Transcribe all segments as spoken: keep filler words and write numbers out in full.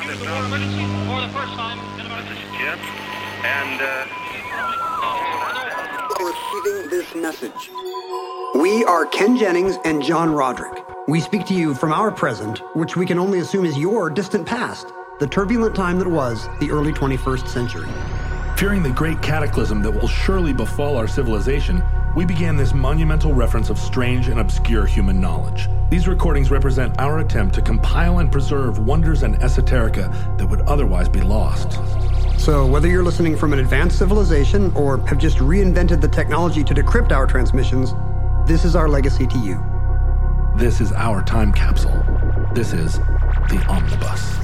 use the word emergency for the first time in about... This is Jim, and, uh... Receiving this message. We are Ken Jennings and John Roderick. We speak to you from our present, which we can only assume is your distant past, the turbulent time that was the early twenty-first century. Fearing the great cataclysm that will surely befall our civilization, we began this monumental reference of strange and obscure human knowledge. These recordings represent our attempt to compile and preserve wonders and esoterica that would otherwise be lost. So whether you're listening from an advanced civilization or have just reinvented the technology to decrypt our transmissions, this is our legacy to you. This is our time capsule. This is the Omnibus.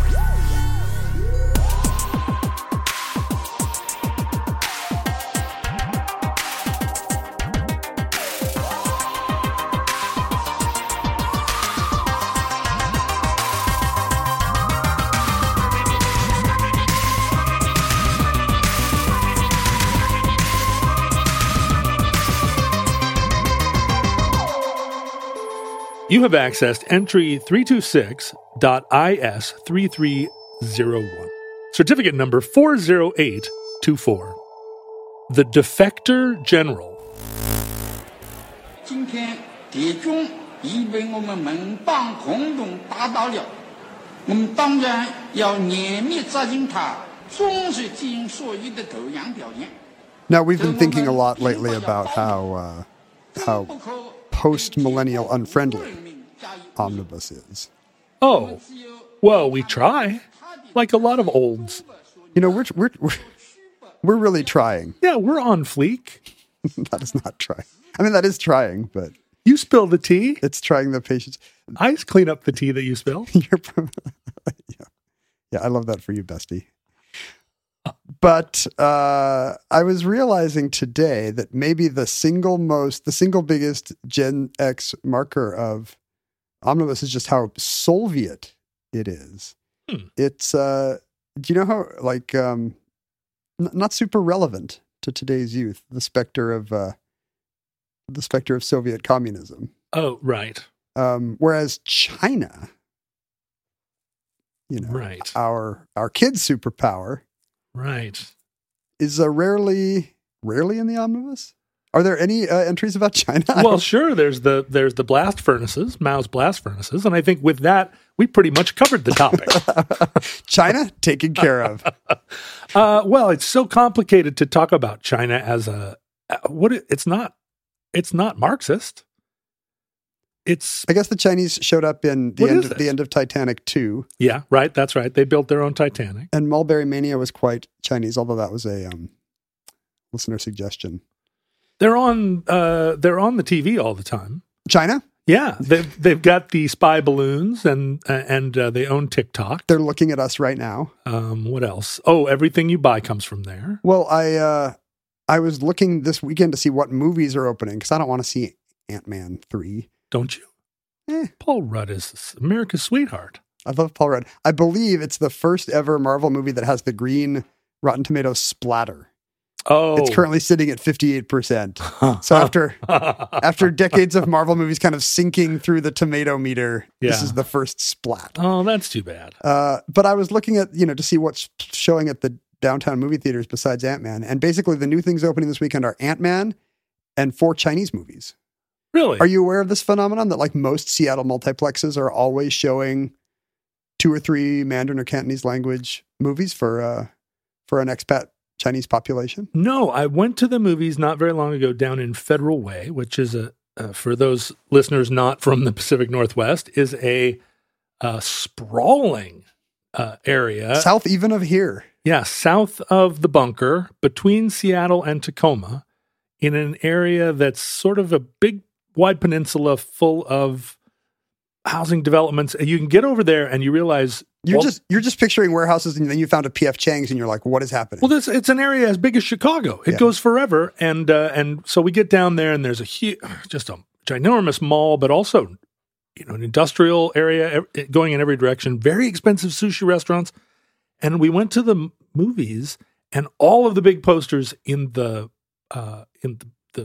You have accessed entry three two six dot I S three three zero one, certificate number four zero eight two four. The Defector General. 今天敌军已被我们盟邦共同打倒了，我们当然要严密抓紧他，忠实进行所有的投降条件。 Now, we've been thinking a lot lately about how uh, how post-millennial unfriendly Omnibus is. Oh, well, we try. Like a lot of olds. You know, we're we're we're, we're really trying. Yeah, we're on fleek. That is not trying. I mean, that is trying, but... You spill the tea. It's trying the patience. I clean up the tea that you spill. You're, yeah. yeah, I love that for you, bestie. But uh, I was realizing today that maybe the single most, the single biggest Gen X marker of Omnibus is just how Soviet it is. Hmm. It's, uh, do you know how, like, um, n- not super relevant to today's youth, the specter of, uh, the specter of Soviet communism. Oh, right. Um, whereas China, you know, right. our, our kid's superpower. Right. Is uh, rarely, rarely in the Omnibus? Are there any uh, entries about China? Well, sure. There's the there's the blast furnaces, Mao's blast furnaces, and I think with that we pretty much covered the topic. China taken care of. uh, well, it's so complicated to talk about China as a what? It, it's not. It's not Marxist. It's. I guess the Chinese showed up in the end of, the end of Titanic two. Yeah, right. That's right. They built their own Titanic. And Mulberry Mania was quite Chinese, although that was a um, listener suggestion. They're on. Uh, they're on the T V all the time. China? Yeah, they've they've got the spy balloons and uh, and uh, they own TikTok. They're looking at us right now. Um, what else? Oh, everything you buy comes from there. Well, I uh, I was looking this weekend to see what movies are opening because I don't want to see Ant-Man three. Don't you? Eh. Paul Rudd is America's sweetheart. I love Paul Rudd. I believe it's the first ever Marvel movie that has the green Rotten Tomatoes splatter. Oh, it's currently sitting at fifty-eight percent. So after after decades of Marvel movies kind of sinking through the tomato meter, yeah. This is the first splat. Oh, that's too bad. Uh, but I was looking at, you know, to see what's showing at the downtown movie theaters besides Ant-Man. And basically the new things opening this weekend are Ant-Man and four Chinese movies. Really? Are you aware of this phenomenon that like most Seattle multiplexes are always showing two or three Mandarin or Cantonese language movies for uh, for an expat Chinese population? No, I went to the movies not very long ago down in Federal Way, which is a, uh, for those listeners not from the Pacific Northwest, is a, a sprawling uh, area. South even of here. Yeah, south of the bunker, between Seattle and Tacoma, in an area that's sort of a big, wide peninsula full of housing developments. You can get over there and you realize you're well, just you're just picturing warehouses, and then you found a P F Chang's, and you're like, "What is happening?" Well, this, it's an area as big as Chicago. It yeah. goes forever, and uh, and so we get down there, and there's a huge, just a ginormous mall, but also, you know, an industrial area going in every direction. Very expensive sushi restaurants, and we went to the movies, and all of the big posters in the uh, in the, the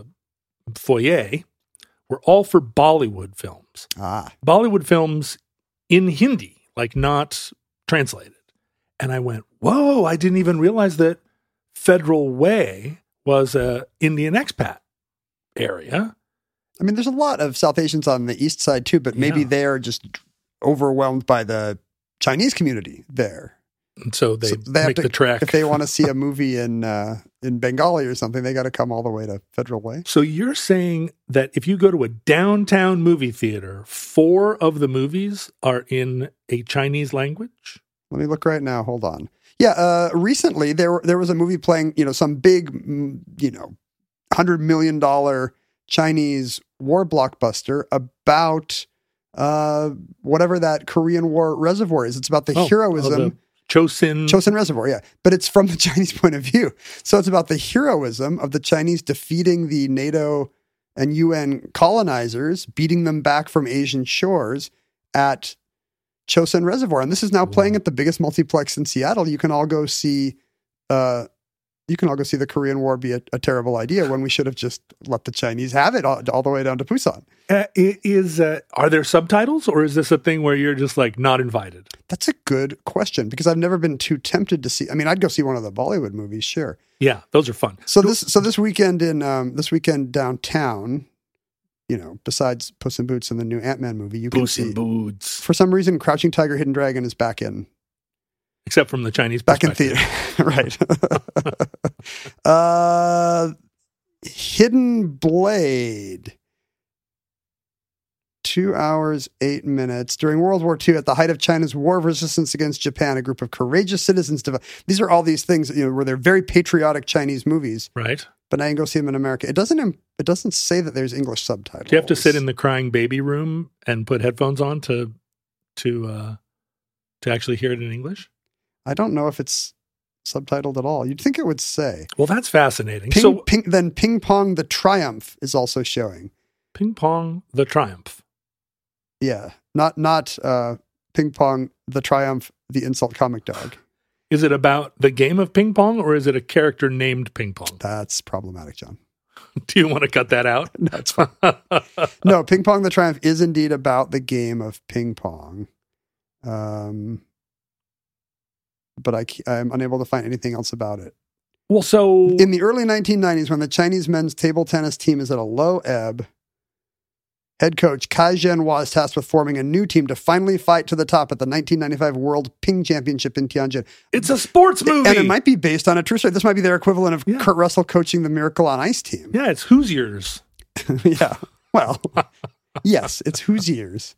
foyer were all for Bollywood films. Ah, Bollywood films in Hindi. Like not translated. And I went, whoa, I didn't even realize that Federal Way was a Indian expat area. I mean, there's a lot of South Asians on the east side too, but maybe Yeah. they're just overwhelmed by the Chinese community there. And so they, So they have make to, the trek. if they want to see a movie in uh, in Bengali or something, they got to come all the way to Federal Way. So you're saying that if you go to a downtown movie theater, four of the movies are in a Chinese language? Let me look right now. Hold on. Yeah, uh, recently there there was a movie playing, you know, some big, mm, you know, hundred million dollar Chinese war blockbuster about uh, whatever that Korean War reservoir is. It's about the Oh, heroism. oh, the Chosin. Chosin Reservoir, yeah. But it's from the Chinese point of view. So it's about the heroism of the Chinese defeating the NATO and U N colonizers, beating them back from Asian shores at Chosin Reservoir. And this is now playing at the biggest multiplex in Seattle. You can all go see uh, you can all go see the Korean War be a, a terrible idea when we should have just let the Chinese have it all, all the way down to Busan. Uh, it is uh, are there subtitles, or is this a thing where you're just like not invited? That's a good question because I've never been too tempted to see. I mean, I'd go see one of the Bollywood movies, sure. Yeah, those are fun. So this so this weekend in um, this weekend downtown, you know, besides Puss in Boots and the new Ant-Man movie, you can Puss see in Boots, for some reason Crouching Tiger, Hidden Dragon is back in except from the Chinese back in perspective. theater, right? uh, Hidden Blade. Two hours, eight minutes. During World War Two, at the height of China's war of resistance against Japan, a group of courageous citizens developed. These are all these things, you know, where they're very patriotic Chinese movies, Right? but now you can go see them in America. It doesn't. It doesn't say that there's English subtitles. Do you have to sit in the crying baby room and put headphones on to to uh, to actually hear it in English? I don't know if it's subtitled at all. You'd think it would say. Well, that's fascinating. Ping, so, ping, then Ping Pong the Triumph is also showing. Ping Pong the Triumph. Yeah, not not uh, Ping Pong the Triumph, the insult comic dog. Is it about the game of ping pong, or is it a character named Ping Pong? That's problematic, John. Do you want to cut that out? That's fine. No, Ping Pong the Triumph is indeed about the game of ping pong. Um, but I, I'm unable to find anything else about it. Well, so In the early nineteen nineties, when the Chinese men's table tennis team is at a low ebb, head coach Kai Zhenhua is tasked with forming a new team to finally fight to the top at the nineteen ninety-five World Ping Championship in Tianjin. it's a sports movie. And it might be based on a true story. This might be their equivalent of Yeah. Kurt Russell coaching the Miracle on Ice team. Yeah, it's Hoosiers. Yeah. Well, yes, it's Hoosiers.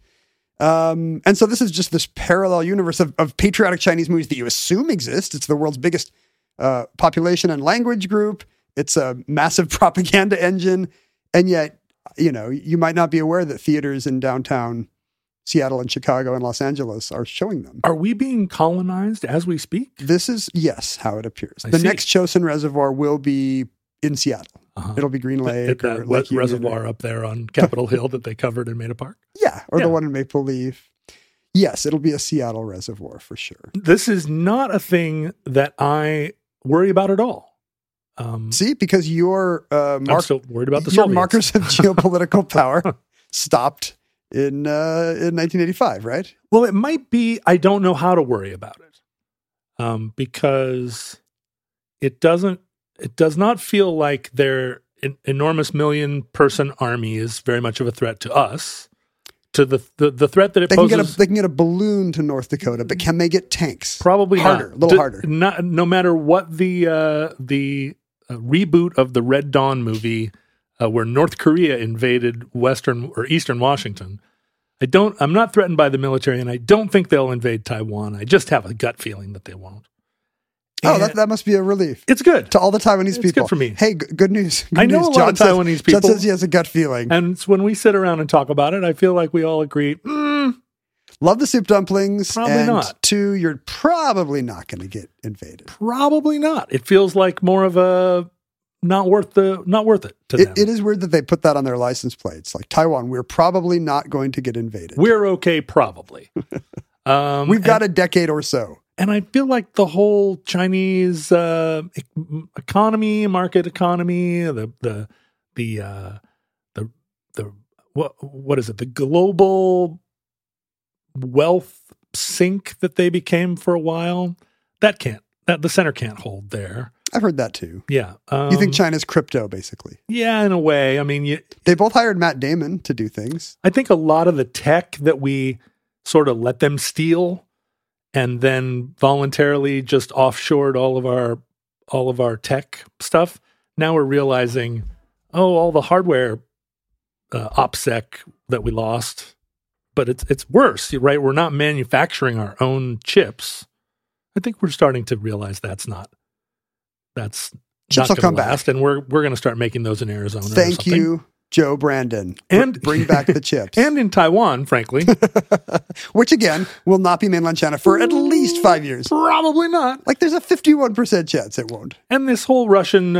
Um, and so this is just this parallel universe of, of patriotic Chinese movies that you assume exist. It's the world's biggest uh, population and language group. It's a massive propaganda engine. And yet, you know, you might not be aware that theaters in downtown Seattle and Chicago and Los Angeles are showing them. Are we being colonized as we speak? This is, yes, how it appears. I the see. next Chosin Reservoir will be in Seattle. Uh-huh. It'll be Green At Lake or that Lake Union. reservoir up there on Capitol Hill that they covered and made a park. Yeah, or Yeah. the one in Maple Leaf. Yes, it'll be a Seattle reservoir for sure. This is not a thing that I worry about at all. Um, See, because your uh, I'm mark, still worried about the your Soviets. markers of geopolitical power stopped in uh, in nineteen eighty-five, right? Well, it might be. I don't know how to worry about it um, because it doesn't. It does not feel like their en- enormous million-person army is very much of a threat to us. To the the, the threat that it They can poses, get a they can get a balloon to North Dakota, but can they get tanks? probably harder, not. a little D- harder. Not, no matter what the uh, the uh, reboot of the Red Dawn movie, uh, where North Korea invaded Western or Eastern Washington. I don't. I'm not threatened by the military, and I don't think they'll invade Taiwan. I just have a gut feeling that they won't. Oh, And that, that must be a relief it's good. to all the Taiwanese It's people. good for me. Hey, g- good news. Good I know news. a lot John of says- Taiwanese John people. says he has a gut feeling. And it's when we sit around and talk about it, I feel like we all agree. Mm, Love the soup dumplings. Probably and not. Two, you're probably not going to get invaded. probably not. It feels like more of a not worth the not worth it to them. It, it is weird that they put that on their license plates. Like Taiwan, we're probably not going to get invaded. We're okay, probably. Um, We've got and, a decade or so. and I feel like the whole Chinese uh, e- economy, market economy, the the the uh, the the what what is it? The global wealth sink that they became for a while, that can't, that the center can't hold there. I've heard that too. Yeah. Um, You think China's crypto, basically? Yeah, in a way. I mean, you, They both hired Matt Damon to do things. I think a lot of the tech that we sort of let them steal and then voluntarily just offshored all of our all of our tech stuff. Now we're realizing, oh, all the hardware uh, OPSEC that we lost, but it's it's worse, right? We're not manufacturing our own chips. I think we're starting to realize that's not that's Chips not will come going to last, back. and we're we're going to start making those in Arizona. or Thank something. you, Joe Brandon. And- Br- bring back the chips. And in Taiwan, frankly, Which, again, will not be mainland China for at least five years. probably not. Like, there's a fifty-one percent chance it won't. And this whole Russian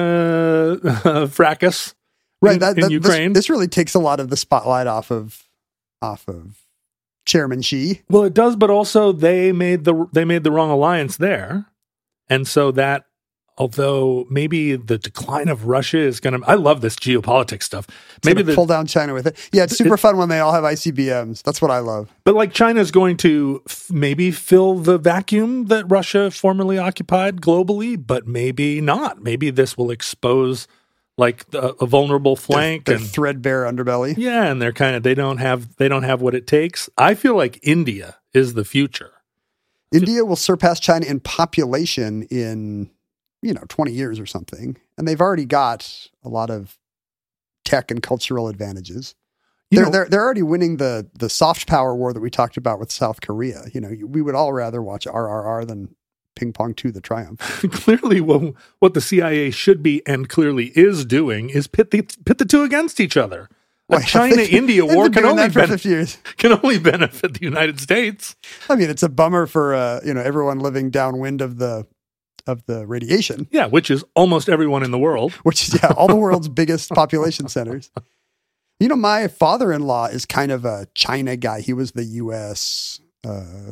uh, fracas, Right. in, that, in that- Ukraine. This, this really takes a lot of the spotlight off of off of Chairman Xi. Well, it does, but also they made the they made the wrong alliance there, and so that although maybe the decline of Russia is going to, I love this geopolitics stuff. Maybe Maybe the pull down China with it. Yeah, it's super fun when they all have I C B Ms. That's what I love. but like China's going to f- maybe fill the vacuum that Russia formerly occupied globally, but maybe not. Maybe this will expose like a, a vulnerable flank Their and threadbare underbelly. yeah, and they're kind of they don't have they don't have what it takes. I feel like India is the future. India will surpass China in population in, you know, twenty years or something. And they've already got a lot of tech and cultural advantages. You They're, know, they're, they're already winning the, the soft power war that we talked about with South Korea. You know, we would all rather watch R R R than Ping Pong two, The Triumph. clearly what, what the C I A should be and clearly is doing is pit the pit the two against each other. A Why, China-India they've war been can doing only, that for ben- fifty years. can only benefit the United States. I mean, it's a bummer for, uh, you know, everyone living downwind of the of the radiation, Yeah, which is almost everyone in the world. which is, yeah, all the world's biggest population centers. You know, my father-in-law is kind of a China guy. He was the U S uh,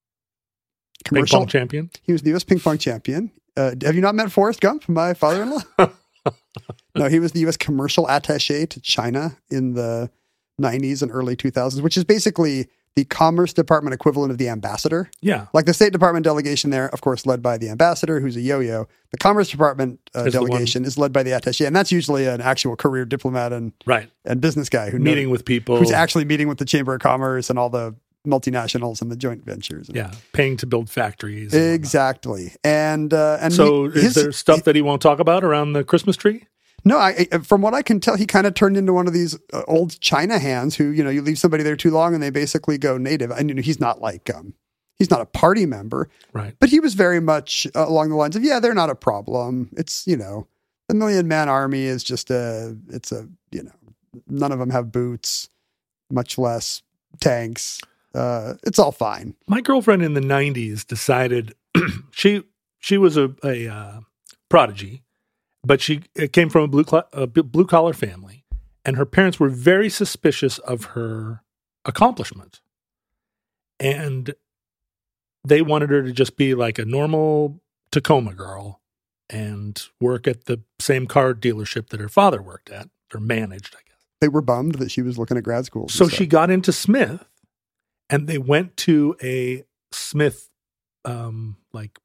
Ping commercial. pong champion. He was the U S ping pong champion. Uh, have you not met Forrest Gump, my father-in-law? No, he was the U S commercial attaché to China in the nineties and early two thousands, which is basically the Commerce Department equivalent of the ambassador. Yeah. Like the State Department delegation there, of course, led by the ambassador, who's a yo-yo. The Commerce Department uh, Is the one- delegation is led by the attaché, and that's usually an actual career diplomat and, Right. and business guy who Meeting knows, with people. who's actually meeting with the Chamber of Commerce and all the multinationals and the joint ventures. yeah, paying to build factories. and whatnot. Exactly. And uh, and So he- is his- there stuff that he won't talk about around the Christmas tree? No, I, I- from what I can tell, he kind of turned into one of these uh, old China hands who, you know, you leave somebody there too long and they basically go native. And, you know, he's not like, um, he's not a party member, Right. but he was very much uh, along the lines of, yeah, they're not a problem. It's, you know, the million man army is just a, it's a, you know, none of them have boots, much less tanks. Uh, it's all fine. My girlfriend in the nineties decided she she was a, a uh, prodigy, but she it came from a blue cl- a blue collar family, and her parents were very suspicious of her accomplishment, and they wanted her to just be like a normal Tacoma girl and work at the same car dealership that her father worked at or managed, I guess. They were bummed that she was looking at grad schools. and So stuff. she got into Smith, and they went to a Smith um, like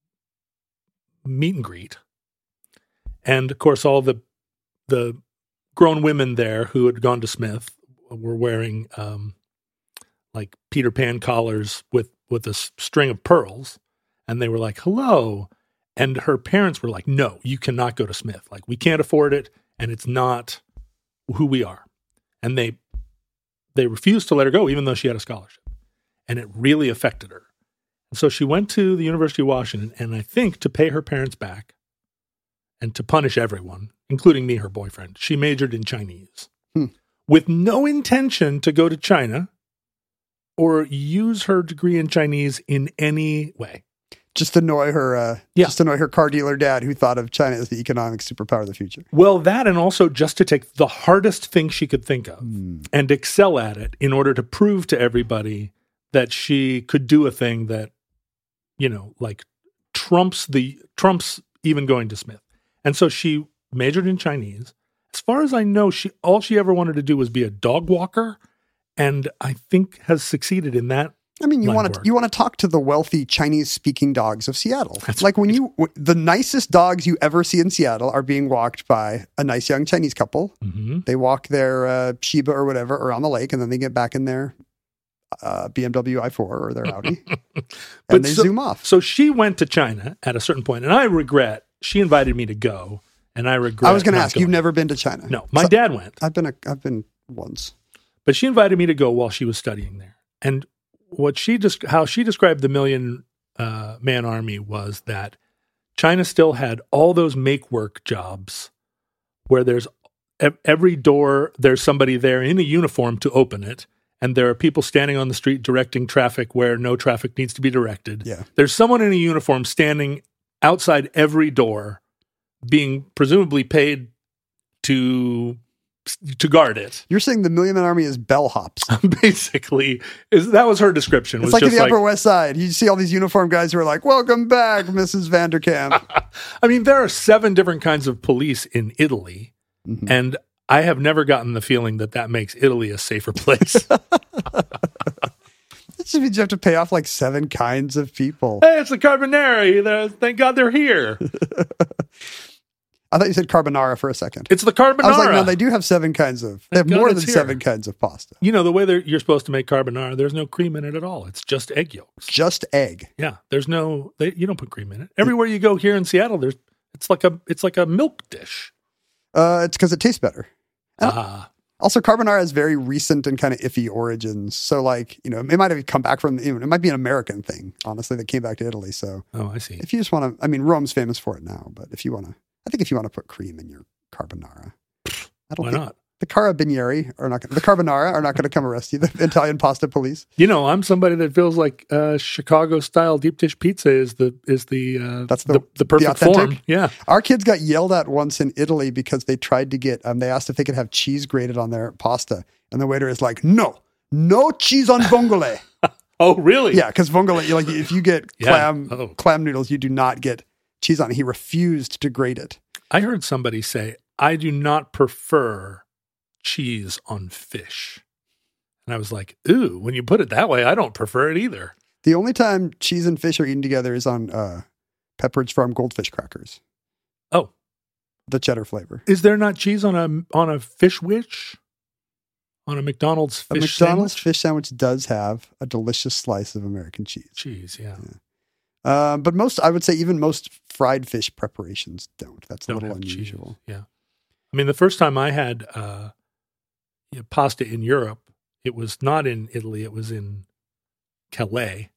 meet and greet, and of course, all the the grown women there who had gone to Smith were wearing um, like Peter Pan collars with with a s- string of pearls, and they were like, "Hello," and her parents were like, "No, you cannot go to Smith. Like, we can't afford it, and it's not who we are," and they. They refused to let her go, even though she had a scholarship. And it really affected her. And so she went to the University of Washington, and I think to pay her parents back and to punish everyone, including me, her boyfriend, she majored in Chinese Hmm. with no intention to go to China or use her degree in Chinese in any way. just annoy her, uh, Yeah. just annoy her car dealer dad who thought of China as the economic superpower of the future. Well, that and also just to take the hardest thing she could think of and excel at it in order to prove to everybody that she could do a thing that, you know, like trumps the trumps even going to Smith. And so she majored in Chinese. As far as I know, she all she ever wanted to do was be a dog walker, and I think has succeeded in that I mean, you line want of to work. you want to talk to the wealthy Chinese-speaking dogs of Seattle. That's like when you w- the nicest dogs you ever see in Seattle are being walked by a nice young Chinese couple. Mhm. They walk their uh, Shiba or whatever around the lake, and then they get back in their uh, B M W i four or their Audi, and they so, zoom off. So she went to China at a certain point, and I regret she invited me to go, and I regret. I was going to not ask, going. you've never been to China? No, my So- dad went, I've been a, I've been once. but she invited me to go while she was studying there. And what she just how she described the million uh, man army was that China still had all those make work jobs where there's ev- every door there's somebody there in a uniform to open it, and there are people standing on the street directing traffic where no traffic needs to be directed. Yeah. There's someone in a uniform standing outside every door, being presumably paid to to guard it. You're saying the Million Man Army is bellhops. Basically, is that was her description. It's was like in just the Upper West Side. You see all these uniformed guys who are like, "Welcome back, Missus Vanderkamp." I mean, there are seven different kinds of police in Italy, Mhm. and I have never gotten the feeling that that makes Italy a safer place. It just means you have to pay off like seven kinds of people. Hey, it's the Carbonari. They're- Thank God they're here. I thought you said carbonara for a second. It's the Carbonara. I was like, no, they do have seven kinds of. They have Thank God more it's than here. seven kinds of pasta. You know, the way they're, you're supposed to make carbonara, there's no cream in it at all. It's just egg yolks. Just egg. Yeah, there's no. They, you don't put cream in it. Everywhere you go here in Seattle, there's. It's like a. It's like a milk dish. Uh, it's because it tastes better. And Ah, Also, carbonara has very recent and kind of iffy origins. So, like, you know, it might have come back from, you know, it might be an American thing, honestly, that came back to Italy. So, oh, I see. if you just want to, I mean, Rome's famous for it now, but if you want to, I think if you want to put cream in your carbonara, I don't Why think not? the carabinieri are not, gonna, the carbonara are not going to come arrest you. The Italian pasta police. You know, I'm somebody that feels like uh, Chicago style deep dish pizza is the is the uh, That's the- the, perfect the authentic? form. Yeah. Our kids got yelled at once in Italy because they tried to get, um, they asked if they could have cheese grated on their pasta. And the waiter is like, no, no cheese on vongole. Oh, really? Yeah, because vongole, like if you get Yeah. clam Oh. clam noodles, you do not get cheese on it. He refused to grate it. I heard somebody say, I do not prefer cheese on fish. And I was like, ooh, when you put it that way, I don't prefer it either. The only time cheese and fish are eaten together is on uh, Pepperidge Farm goldfish crackers, Oh, the cheddar flavor. is there not cheese on a on a fish wish? On a McDonald's A fish McDonald's sandwich? fish sandwich does have a delicious slice of American cheese. Cheese, yeah. Uh, but most, I would say even most fried fish preparations don't. That's a Don't little have cheese. unusual. Yeah. I mean, the first time I had uh, you know, pasta in Europe, it was not in Italy. It was in Calais.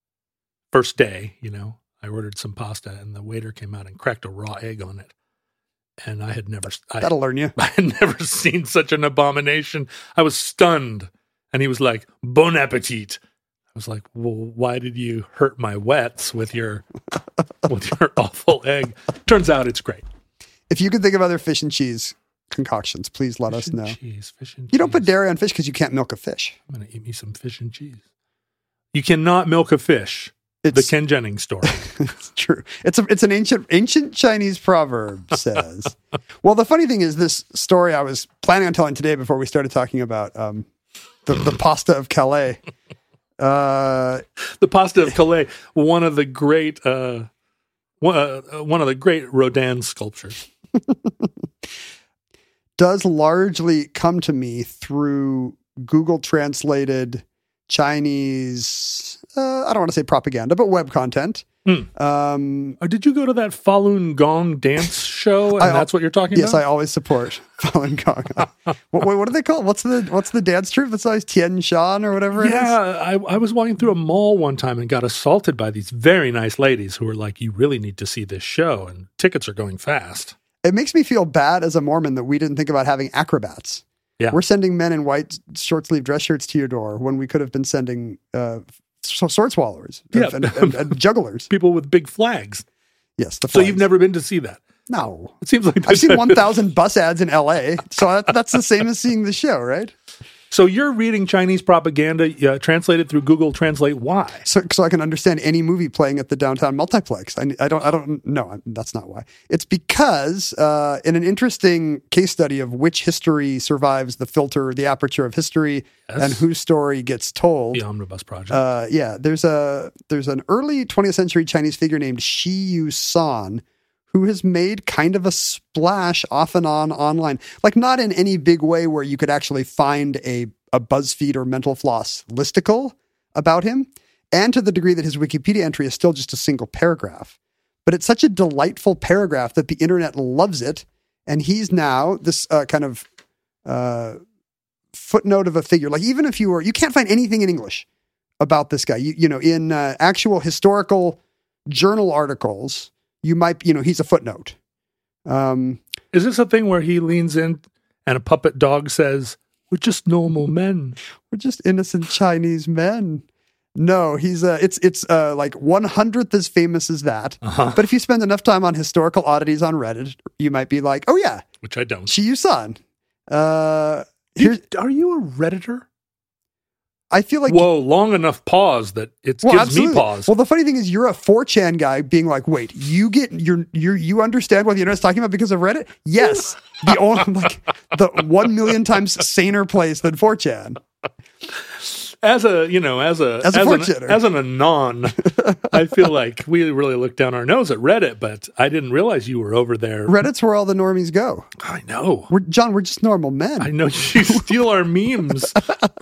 First day, you know, I ordered some pasta and the waiter came out and cracked a raw egg on it. And I had never, I, That'll learn you. I had never seen such an abomination. I was stunned. And he was like, bon appetit. I was like, well, why did you hurt my wets with your, with your awful egg? Turns out it's great. If you could think of other fish and cheese concoctions, please let Fish us and know. cheese, fish and You don't put cheese. dairy on fish because you can't milk a fish. I'm going to eat me some fish and cheese. You cannot milk a fish. It's The Ken Jennings story. It's true. It's a, it's an ancient ancient Chinese proverb says. Well, the funny thing is, this story I was planning on telling today before we started talking about um, the the pasta of Calais. Uh, The pasta of Calais, one of the great, uh, one, uh, one of the great Rodin sculptures. does largely come to me through Google translated Chinese. Uh, I don't want to say propaganda, but web content. Hmm. Um, Oh, did you go to that Falun Gong dance show? And I- that's what you're talking yes, I about? always support Falun Gong. what, what, what do they call it? What's the what's the dance troupe that's always Tian Shan or whatever it is? Yeah, I, I was walking through a mall one time and got assaulted by these very nice ladies who were like, you really need to see this show, and tickets are going fast. It makes me feel bad as a Mormon that we didn't think about having acrobats. Yeah. We're sending men in white short sleeve dress shirts to your door when we could have been sending uh, so sword swallowers and, Yeah. and, and, and jugglers. People with big flags. Yes, the So flags. you've never been to see that. No. It seems like I've seen one thousand bus ads in L A, so that, that's the same as seeing the show, right? So you're reading Chinese propaganda uh, translated through Google Translate. Why? So, so I can understand any movie playing at the downtown multiplex. I, I don't, I don't know. That's not why. It's because uh, in an interesting case study of which history survives the filter, the aperture of history, Yes. and whose story gets told. The Omnibus Project. Uh, yeah, there's a there's an early twentieth century Chinese figure named Shi Yu San, who has made kind of a splash off and on online. Like not in any big way where you could actually find a, a BuzzFeed or Mental Floss listicle about him, and to the degree that his Wikipedia entry is still just a single paragraph. But it's such a delightful paragraph that the internet loves it, and he's now this uh, kind of uh, footnote of a figure. Like even if you were, you can't find anything in English about this guy. You, you know, in uh, actual historical journal articles, you might, you know, he's a footnote. Um, Is this a thing where he leans in and a puppet dog says, "We're just normal men"? We're just innocent Chinese men. No, he's uh, it's it's uh, like one hundredth as famous as that. Uh-huh. But if you spend enough time on historical oddities on Reddit, you might be like, oh yeah, Which I don't. Shi Yu San. Uh, You- here's, are you a Redditor? I feel like Whoa, long enough pause that it Well, gives absolutely. me pause. Well, the funny thing is, you're a four chan guy being like, wait, you get you're you you understand what the internet's talking about because of Reddit? Yes, the only like the one million times saner place than four chan. As a, you know, as a As a an, fortuner. as an anon, I feel like we really look down our nose at Reddit, but I didn't realize you were over there. Reddit's where all the normies go. I know. We're John. We're just normal men. I know you steal our memes.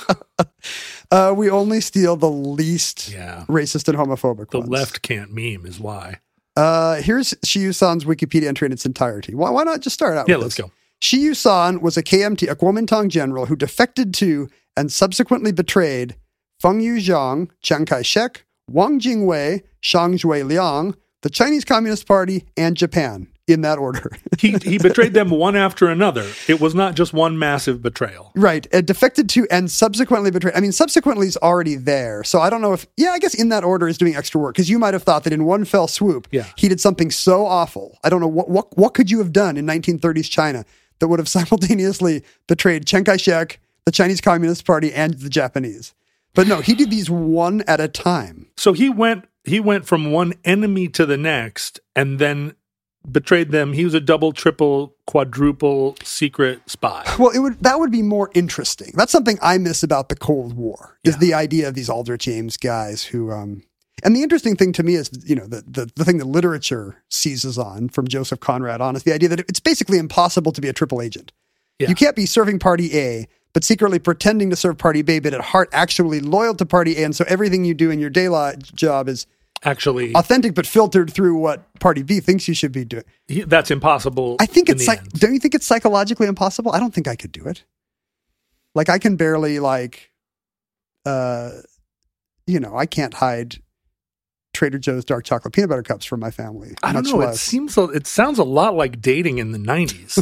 Uh, we only steal the least Yeah. racist and homophobic The ones. left can't meme is why. Uh, here's Shi Yu San's Wikipedia entry in its entirety. Why, why not just start out Yeah, with let's this? go. Shi Yu San was a K M T, a Kuomintang general who defected to and subsequently betrayed Feng Yuxiang, Chiang Kai-shek, Wang Jingwei, Shang Zhuiliang, the Chinese Communist Party, and Japan, in that order. He he betrayed them one after another. It was not just one massive betrayal. Right. Uh, defected to and subsequently betrayed. I mean, subsequently is already there. So I don't know if, yeah, I guess in that order is doing extra work because you might have thought that in one fell swoop, Yeah. he did something so awful. I don't know. What, what, what could you have done in nineteen thirties China that would have simultaneously betrayed Chiang Kai-shek, the Chinese Communist Party, and the Japanese? But no, he did these one at a time. So he went he went from one enemy to the next and then betrayed them. He was a double, triple, quadruple secret spy. Well, it would that would be more interesting. That's something I miss about the Cold War is Yeah. the idea of these Aldrich Ames guys who. Um, and the interesting thing to me is, you know, the, the the thing that literature seizes on from Joseph Conrad on is the idea that it's basically impossible to be a triple agent. Yeah. You can't be serving Party A, but secretly pretending to serve Party B, but at heart actually loyal to Party A. And so everything you do in your day li- job is Actually, authentic, but filtered through what Party B thinks you should be doing. he, that's impossible. I think in it's the like, end. don't you think it's psychologically impossible? I don't think I could do it. Like I can barely like, uh, you know, I can't hide Trader Joe's dark chocolate peanut butter cups from my family. I don't much know. It less- seems a- it sounds a lot like dating in the nineties.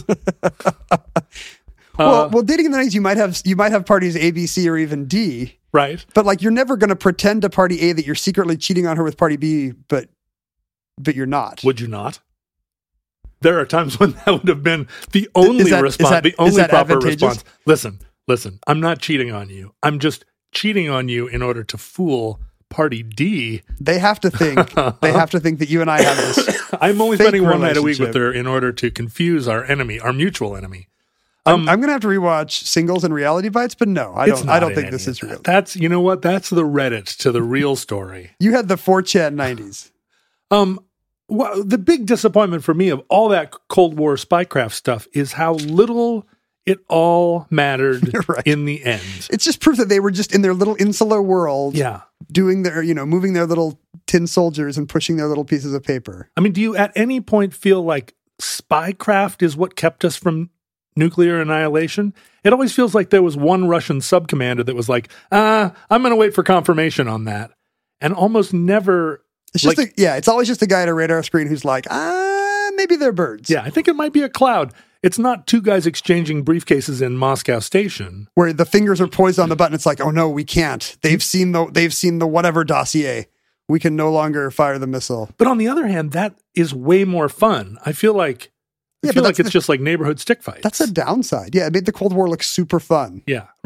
well, Uh, well, dating in the nineties, you might have you might have parties A, B, C, or even D, right? but like you're never going to pretend to Party A that you're secretly cheating on her with Party B, but but you're not. Would you not? There are times when that would have been the only that- is response, that- the is only that proper advantageous? response. Listen, listen. I'm not cheating on you. I'm just cheating on you in order to fool Party D. They have to think. They have to think that you and I have this. I'm only Fake spending one night a week with relationship. her in order to confuse our enemy, our mutual enemy. I'm, Um, I'm going to have to rewatch Singles and Reality Bites, but no, I It's don't. not I don't in think any this of is that. real. That's, you know what? That's the Reddit to the real story. You had the four chan nineties. Um, well, the big disappointment for me of all that Cold War spycraft stuff is how little it all mattered Right. in the end. It's just proof that they were just in their little insular world, Yeah. doing their, you know, moving their little tin soldiers and pushing their little pieces of paper. I mean, do you at any point feel like spycraft is what kept us from nuclear annihilation? It always feels like there was one Russian sub-commander that was like, ah, I'm going to wait for confirmation on that. And almost never... It's just, like, a, yeah, it's always just a guy at a radar screen who's like, ah, maybe they're birds. yeah, I think it might be a cloud. It's not two guys exchanging briefcases in Moscow Station. Where the fingers are poised on the button. It's like, oh no, we can't. They've seen the, they've seen the whatever dossier. We can no longer fire the missile. But on the other hand, that is way more fun. I feel like I Yeah, feel but like that's it's the- just like neighborhood stick fights. That's a downside. Yeah, it made the Cold War look super fun. yeah, right.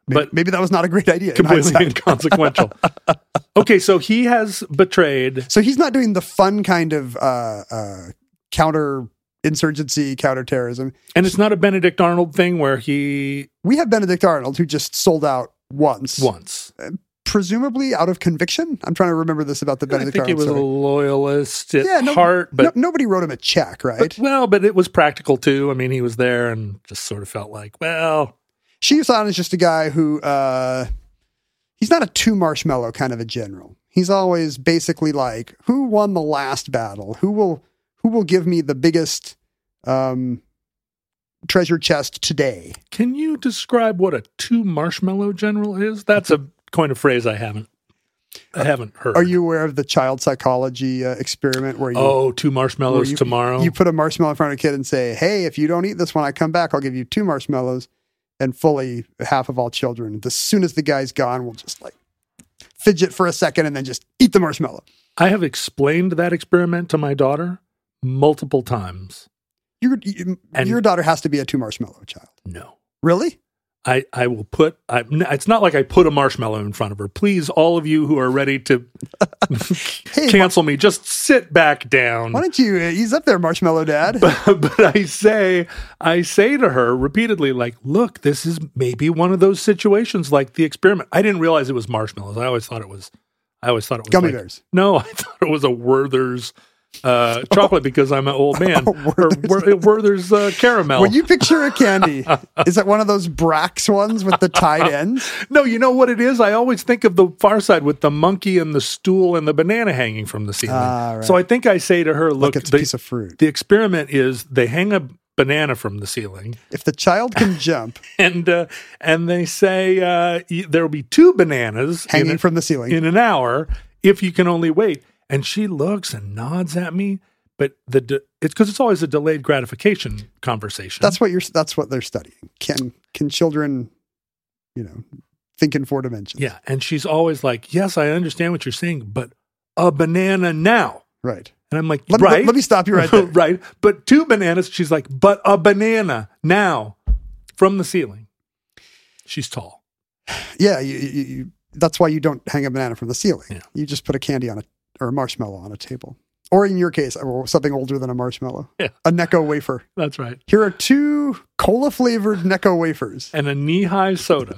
Maybe, but maybe that was not a great idea. in completely hindsight. inconsequential. Okay, so he has betrayed. So he's not doing the fun kind of uh, uh, counter insurgency, counterterrorism. And it's not a Benedict Arnold thing where he We have Benedict Arnold, who just sold out once. once. Presumably out of conviction. I'm trying to remember this about the I Benedict think he Arnold was story. a loyalist at Yeah, no- heart, but, no, nobody wrote him a check, right? but well, but it was practical too. I mean, he was there and just sort of felt like, well, Shi Yusan is just a guy who, uh, he's not a too marshmallow kind of a general. He's always basically like, who won the last battle? Who will, who will give me the biggest, um, treasure chest today? can you describe what a two marshmallow general is? That's a coin of phrase I haven't, I haven't heard. Are you aware of the child psychology uh, experiment where you, Oh, two where marshmallows you, tomorrow. you put a marshmallow in front of a kid and say, hey, if you don't eat this when I come back, I'll give you two marshmallows, and fully half of all children, as soon as the guy's gone, will just like fidget for a second and then just eat the marshmallow. I have explained that experiment to my daughter multiple times. Your, you, And- your daughter has to be a two marshmallow child. No. Really? I, I will put, I, n- it's not like I put a marshmallow in front of her. Please, all of you who are ready to Hey, cancel me, just sit back down. why don't you uh, ease up there, marshmallow dad? But, but I say, I say to her repeatedly, like, look, this is maybe one of those situations like the experiment. I didn't realize it was marshmallows. I always thought it was, I always thought it was Gummy like- bears. No, I thought it was a Werther's uh, chocolate because I'm an old man. Or Werther's. Wer- Werther's uh, caramel. When you picture a candy, is it one of those Brax ones with the tied ends? No, you know what it is? I always think of the Far Side with the monkey and the stool and the banana hanging from the ceiling. Ah, right. So I think I say to her, look, Like it's a the, piece of fruit. the experiment is they hang a banana from the ceiling If the child can jump and uh, and they say uh, y- there will be two bananas hanging in, a- from the ceiling, in an hour if you can only wait. And she looks and nods at me, but the de- it's because it's always a delayed gratification conversation. that's what you're. That's what they're studying. Can can children, you know, think in four dimensions? Yeah, and she's always like, yes, I understand what you're saying, but a banana now. Right. And I'm like, Let, me- right. let me stop you right there. right. But two bananas. She's like, but a banana now from the ceiling. She's tall. Yeah, you, you, you, that's why you don't hang a banana from the ceiling. Yeah. You just put a candy on a or a marshmallow on a table, or in your case, or something older than a marshmallow. Yeah. A Necco wafer. That's right. Here are two cola flavored Necco wafers. And a knee-high soda.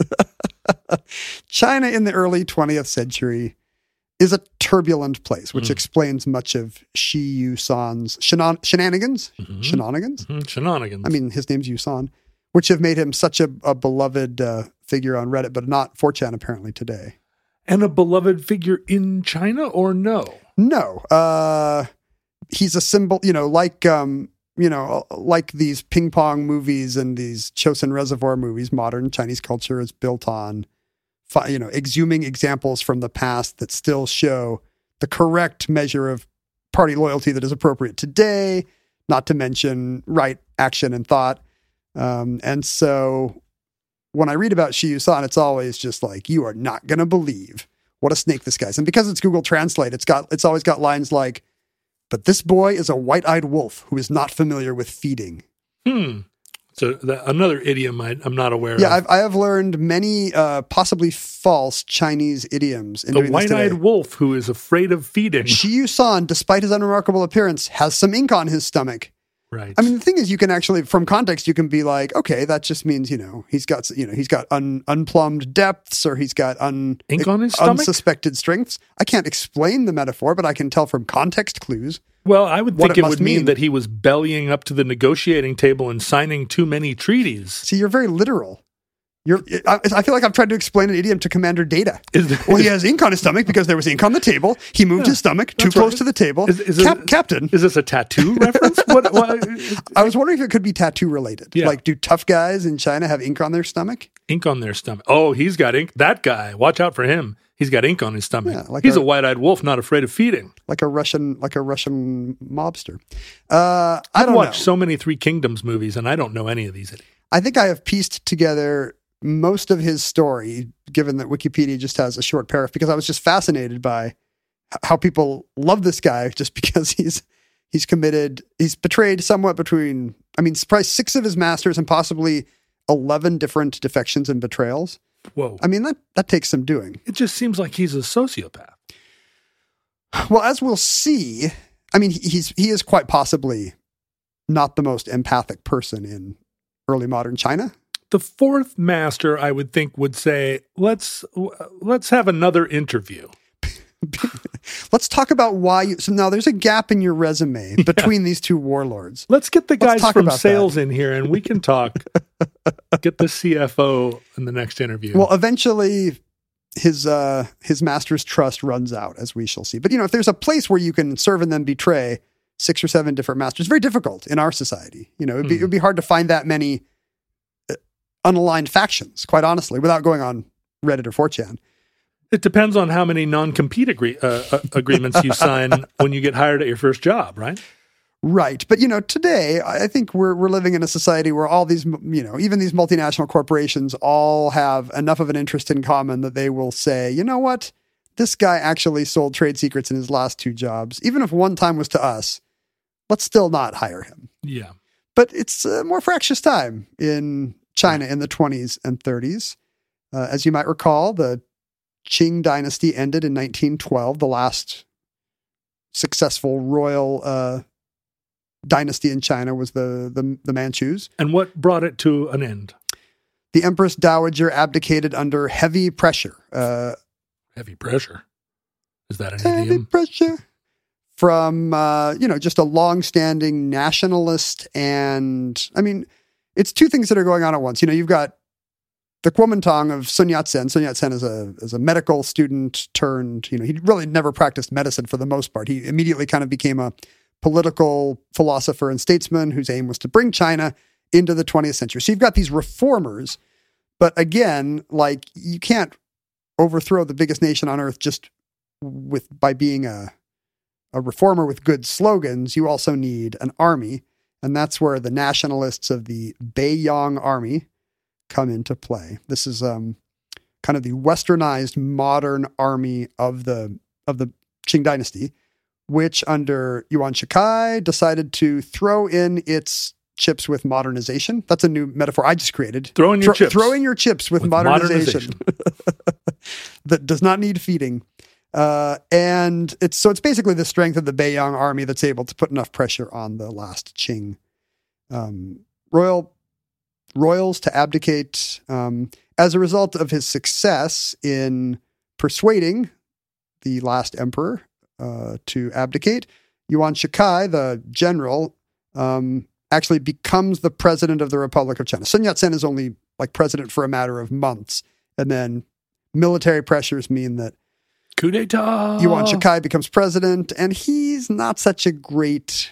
China in the early twentieth century is a turbulent place, which Mm. explains much of Shi Yusan's shenan- shenanigans. Mhm. Shenanigans. Mhm, Shenanigans. I mean, his name's Yusan, which have made him such a, a beloved uh, figure on Reddit, but not four chan apparently today. and a beloved figure in China or no? No, uh, he's a symbol, you know, like, um, you know, like these ping pong movies and these Chosin Reservoir movies, modern Chinese culture is built on, fi- you know, exhuming examples from the past that still show the correct measure of party loyalty that is appropriate today, not to mention right action and thought. Um, and so when I read about Shi Yusan, it's always just like, you are not going to believe what a snake this guy's. And because it's Google Translate, it's got, it's always got lines like, but this boy is a white-eyed wolf who is not familiar with feeding. Hmm. So that, another idiom I, I'm not aware Yeah, of. I've, I have learned many uh, possibly false Chinese idioms in The doing this white-eyed today. wolf who is afraid of feeding. Shi Yusan, despite his unremarkable appearance, has some ink on his stomach. Right. I mean, the thing is, you can actually, from context, you can be like, okay, that just means, you know, he's got, you know, he's got un, unplumbed depths, or he's got un, Ink on his stomach? unsuspected strengths. I can't explain the metaphor, but I can tell from context clues. well, I would what think it it, must would mean mean. that he was bellying up to the negotiating table and signing too many treaties. See, you're very literal. You're, I, I feel like I've tried to explain an idiom to Commander Data. Is, Well, he has ink on his stomach because there was ink on the table. He moved his stomach too that's close right. to the table. Is- is Cap- it- Captain, is this a tattoo reference? What? what I was wondering if it could be tattoo related. Yeah. Like, do tough guys in China have ink on their stomach? ink on their stomach. Oh, he's got ink. That guy. Watch out for him. He's got ink on his stomach. Yeah, like he's a- a white-eyed wolf, not afraid of feeding. Like a Russian, like a Russian mobster. Uh, I I've don't know. watched so many Three Kingdoms movies, and I don't know any of these. I think I have pieced together most of his story, given that Wikipedia just has a short paragraph, because I was just fascinated by h- how people love this guy just because he's he's committed, he's betrayed somewhat between, I mean, probably six of his masters and possibly eleven different defections and betrayals. Whoa. I mean, that, that takes some doing. It just seems like he's a sociopath. Well, as we'll see, I mean, he's he is quite possibly not the most empathic person in early modern China. The fourth master, I would think, would say, let's let's have another interview. Let's talk about why you... So now there's a gap in your resume between yeah. these two warlords. Let's get the guys from sales that. in here and we can talk. Get the C F O in the next interview. Well, eventually his uh, his master's trust runs out, as we shall see. But, you know, if there's a place where you can serve and then betray six or seven different masters, it's very difficult in our society. You know, it'd be, mm. it'd be hard to find that many unaligned factions, quite honestly, without going on Reddit or four chan. It depends on how many non-compete agree, uh, uh, agreements you sign when you get hired at your first job, right? Right. But, you know, today, I think we're we're living in a society where all these, you know, even these multinational corporations all have enough of an interest in common that they will say, you know what, this guy actually sold trade secrets in his last two jobs. Even if one time was to us, let's still not hire him. Yeah. But it's a more fractious time in China in the twenties and thirties. Uh, as you might recall, the Qing dynasty ended in nineteen twelve, the last successful royal uh, dynasty in China was the, the the Manchus. And what brought it to an end? The Empress Dowager abdicated under heavy pressure. Uh, heavy pressure? Is that an heavy idiom? Heavy pressure. From, uh, you know, just a long-standing nationalist and, I mean, it's two things that are going on at once. You know, you've got the Kuomintang of Sun Yat-sen. Sun Yat-sen is a is a medical student turned, you know, he really never practiced medicine for the most part. He immediately kind of became a political philosopher and statesman whose aim was to bring China into the twentieth century. So you've got these reformers, but again, like you can't overthrow the biggest nation on earth just with by being a a reformer with good slogans. You also need an army, and that's where the nationalists of the Beiyang army come into play. This is um, kind of the westernized modern army of the of the Qing dynasty, which under Yuan Shikai decided to throw in its chips with modernization. That's a new metaphor I just created. Throw in your Thro- chips. Throw in your chips with, with modernization. modernization. That does not need feeding. Uh, and it's so it's basically the strength of the Beiyang army that's able to put enough pressure on the last Qing um, royal royals to abdicate. Um, as a result of his success in persuading the last emperor uh, to abdicate, Yuan Shikai, the general, um, actually becomes the president of the Republic of China. Sun Yat-sen is only like president for a matter of months, and then military pressures mean that coup d'etat. Yuan Shikai becomes president, and he's not such a great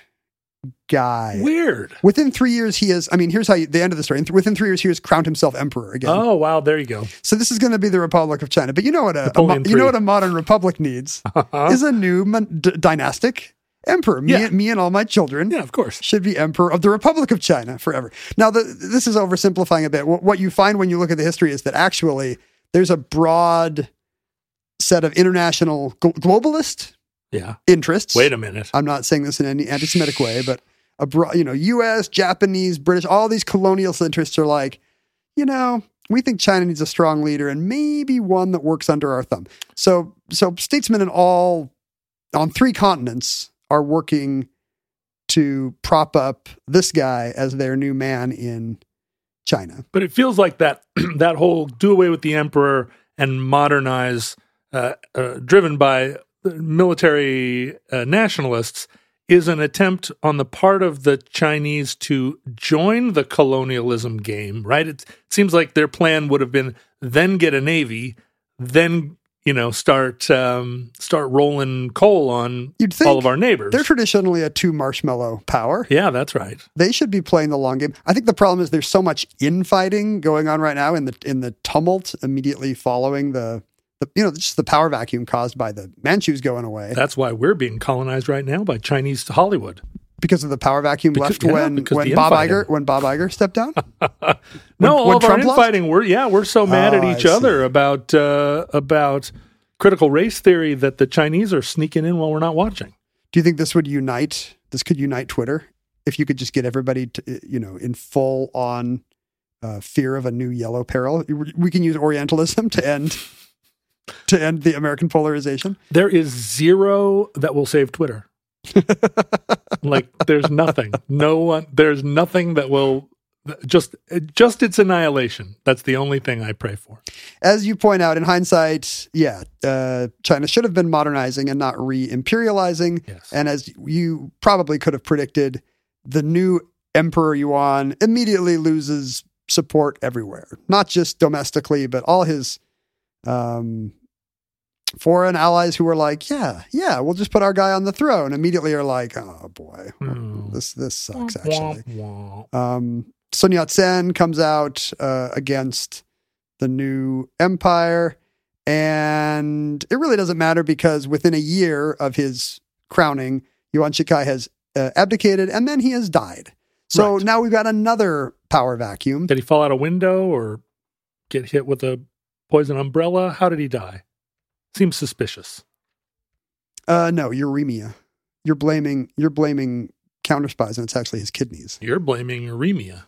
guy. Weird. Within three years, he is, I mean, here's how you, the end of the story. Within three years, he has crowned himself emperor again. Oh, wow. There you go. So this is going to be the Republic of China. But you know what a, a you know what a modern republic needs uh-huh. is a new mon- d- dynastic emperor. Me, yeah. and, me and all my children yeah, of course. should be emperor of the Republic of China forever. Now, the, this is oversimplifying a bit. What, what you find when you look at the history is that actually there's a broad set of international gl- globalist yeah. interests. Wait a minute. I'm not saying this in any anti-Semitic way, but a broad, you know, U S, Japanese, British, all these colonial interests are like, you know, we think China needs a strong leader and maybe one that works under our thumb. So, so statesmen in all on three continents are working to prop up this guy as their new man in China. But it feels like that that whole do away with the emperor and modernize, uh, uh, driven by military uh, nationalists, is an attempt on the part of the Chinese to join the colonialism game, right? It seems like their plan would have been then get a navy, then, you know, start um, start rolling coal on You'd think all of our neighbors. They're traditionally a two marshmallow power. Yeah, that's right. They should be playing the long game. I think the problem is there's so much infighting going on right now in the in the tumult immediately following the, the you know, just the power vacuum caused by the Manchus going away. That's why we're being colonized right now by Chinese Hollywood. Because of the power vacuum because, left yeah, when when Bob Iger when Bob Iger stepped down. no, when, all when of Trump our lost? infighting. We're yeah, we're so mad Oh, at I each other see. about uh, about critical race theory that the Chinese are sneaking in while we're not watching. Do you think this would unite? This could unite Twitter if you could just get everybody to, you know, in full on uh, fear of a new yellow peril. We can use Orientalism to end to end the American polarization. There is zero that will save Twitter. Like there's nothing. No one. There's nothing that will just just its annihilation. That's the only thing I pray for. As you point out, in hindsight, yeah, uh, China should have been modernizing and not re-imperializing. Yes. And as you probably could have predicted, the new Emperor Yuan immediately loses support everywhere, not just domestically, but all his um, foreign allies who were like, yeah, yeah, we'll just put our guy on the throne, immediately are like, oh boy, Hmm. this this sucks, actually. Wah, wah. Um, Sun Yat-sen comes out uh, against the new empire, and it really doesn't matter because within a year of his crowning, Yuan Shikai has uh, abdicated, and then he has died. So Right. now we've got another power vacuum. Did he fall out a window or get hit with a poison umbrella? How did he die? Seems suspicious. Uh, no, uremia. You're blaming you're blaming counter spies, and it's actually his kidneys. You're blaming uremia.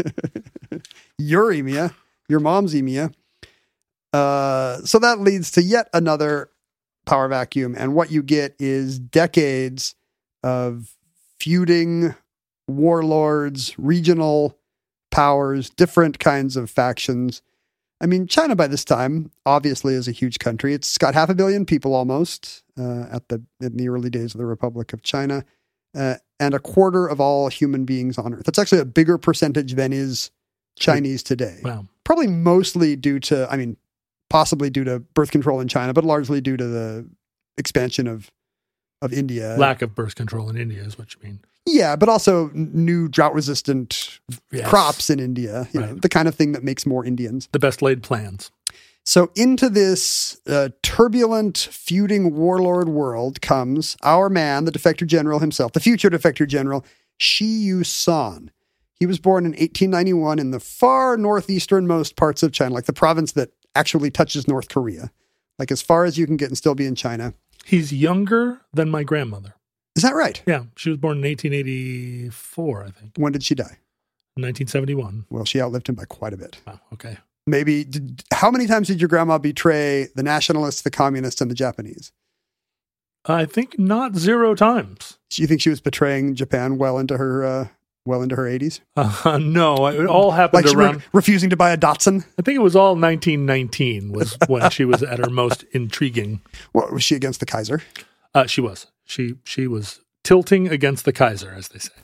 Uremia, your mom's emia. Uh, so that leads to yet another power vacuum, and what you get is decades of feuding warlords, regional powers, different kinds of factions. I mean, China by this time obviously is a huge country. It's got half a billion people almost uh, at the in the early days of the Republic of China, uh, and a quarter of all human beings on Earth. That's actually a bigger percentage than is Chinese today. Wow. Probably mostly due to, I mean, possibly due to birth control in China, but largely due to the expansion of of India. Lack of birth control in India is what you mean. Yeah, but also n- new drought-resistant Yes. crops in India, you know, Right. the kind of thing that makes more Indians. The best laid plans. So into this uh, turbulent, feuding warlord world comes our man, the defector general himself, the future defector general, Shi Yu-san. He was born in eighteen ninety-one in the far northeasternmost parts of China, like the province that actually touches North Korea, like as far as you can get and still be in China. He's younger than my grandmother. Is that right? Yeah, she was born in eighteen eighty-four, I think. When did she die? nineteen seventy-one. Well, she outlived him by quite a bit. Wow, okay. Maybe, did, how many times did your grandma betray the nationalists, the communists, and the Japanese? I think not zero times. Do you think she was betraying Japan well into her, uh, well into her eighties? Uh, no, it all happened Like she re- around, refusing to buy a Datsun? I think it was all nineteen nineteen was when she was at her most intriguing. What, was she against the Kaiser? Uh, she was. She she was tilting against the Kaiser, as they say.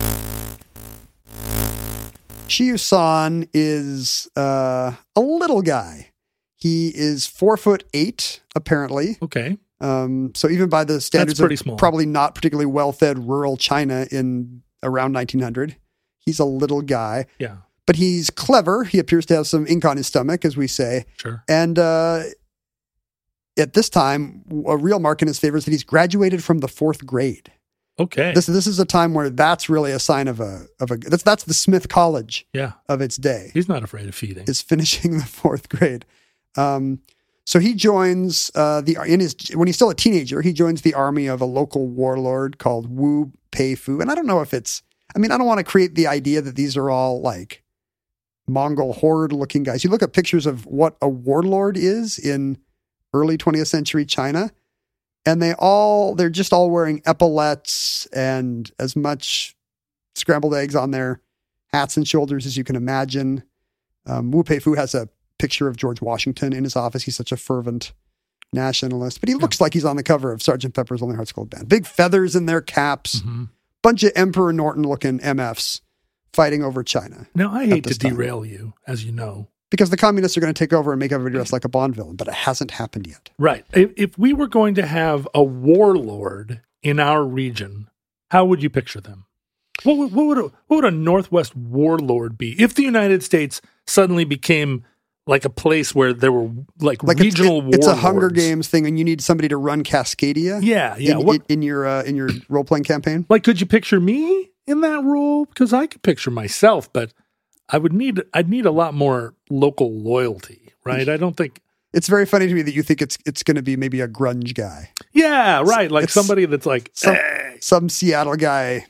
Shi Yu-san is uh, a little guy. He is four foot eight, apparently. Okay. Um, so even by the standards pretty of small. probably not particularly well-fed rural China in around nineteen hundred, he's a little guy. Yeah, But he's clever. He appears to have some ink on his stomach, as we say. sure. And uh, at this time, a real mark in his favor is that he's graduated from the fourth grade. Okay. This this is a time where that's really a sign of a of a that's that's the Smith College yeah. of its day. He's not afraid of feeding. Is finishing the fourth grade. Um, so he joins uh, the in his when he's still a teenager. He joins the army of a local warlord called Wu Peifu, and I don't know if it's. I mean, I don't want to create the idea that these are all like Mongol horde-looking guys. You look at pictures of what a warlord is in early twentieth century China, and they all they're just all wearing epaulets and as much scrambled eggs on their hats and shoulders as you can imagine. Um, Wu Peifu has a picture of George Washington in his office. He's such a fervent nationalist, but he looks like he's on the cover of Sergeant Pepper's Lonely Hearts Club Band. Big feathers in their caps, Mhm. bunch of Emperor Norton looking M Fs fighting over China. Now, I hate to this time. derail you, as you know. Because the communists are going to take over and make everybody dress like a Bond villain, but it hasn't happened yet. Right. If, if we were going to have a warlord in our region, how would you picture them? What would, what would, a, what would a Northwest warlord be if the United States suddenly became like a place where there were like, Like regional it's, it- warlords? it's a Hunger Games thing, and you need somebody to run Cascadia. Yeah, yeah. In, What, in, in your uh, in your role playing campaign. like, could you picture me in that role? Because I could picture myself, but I would need I'd need a lot more local loyalty, right? I don't think. It's very funny to me that you think it's it's going to be maybe a grunge guy, Yeah, right. Like It's- somebody that's like, some, "Eh." some Seattle guy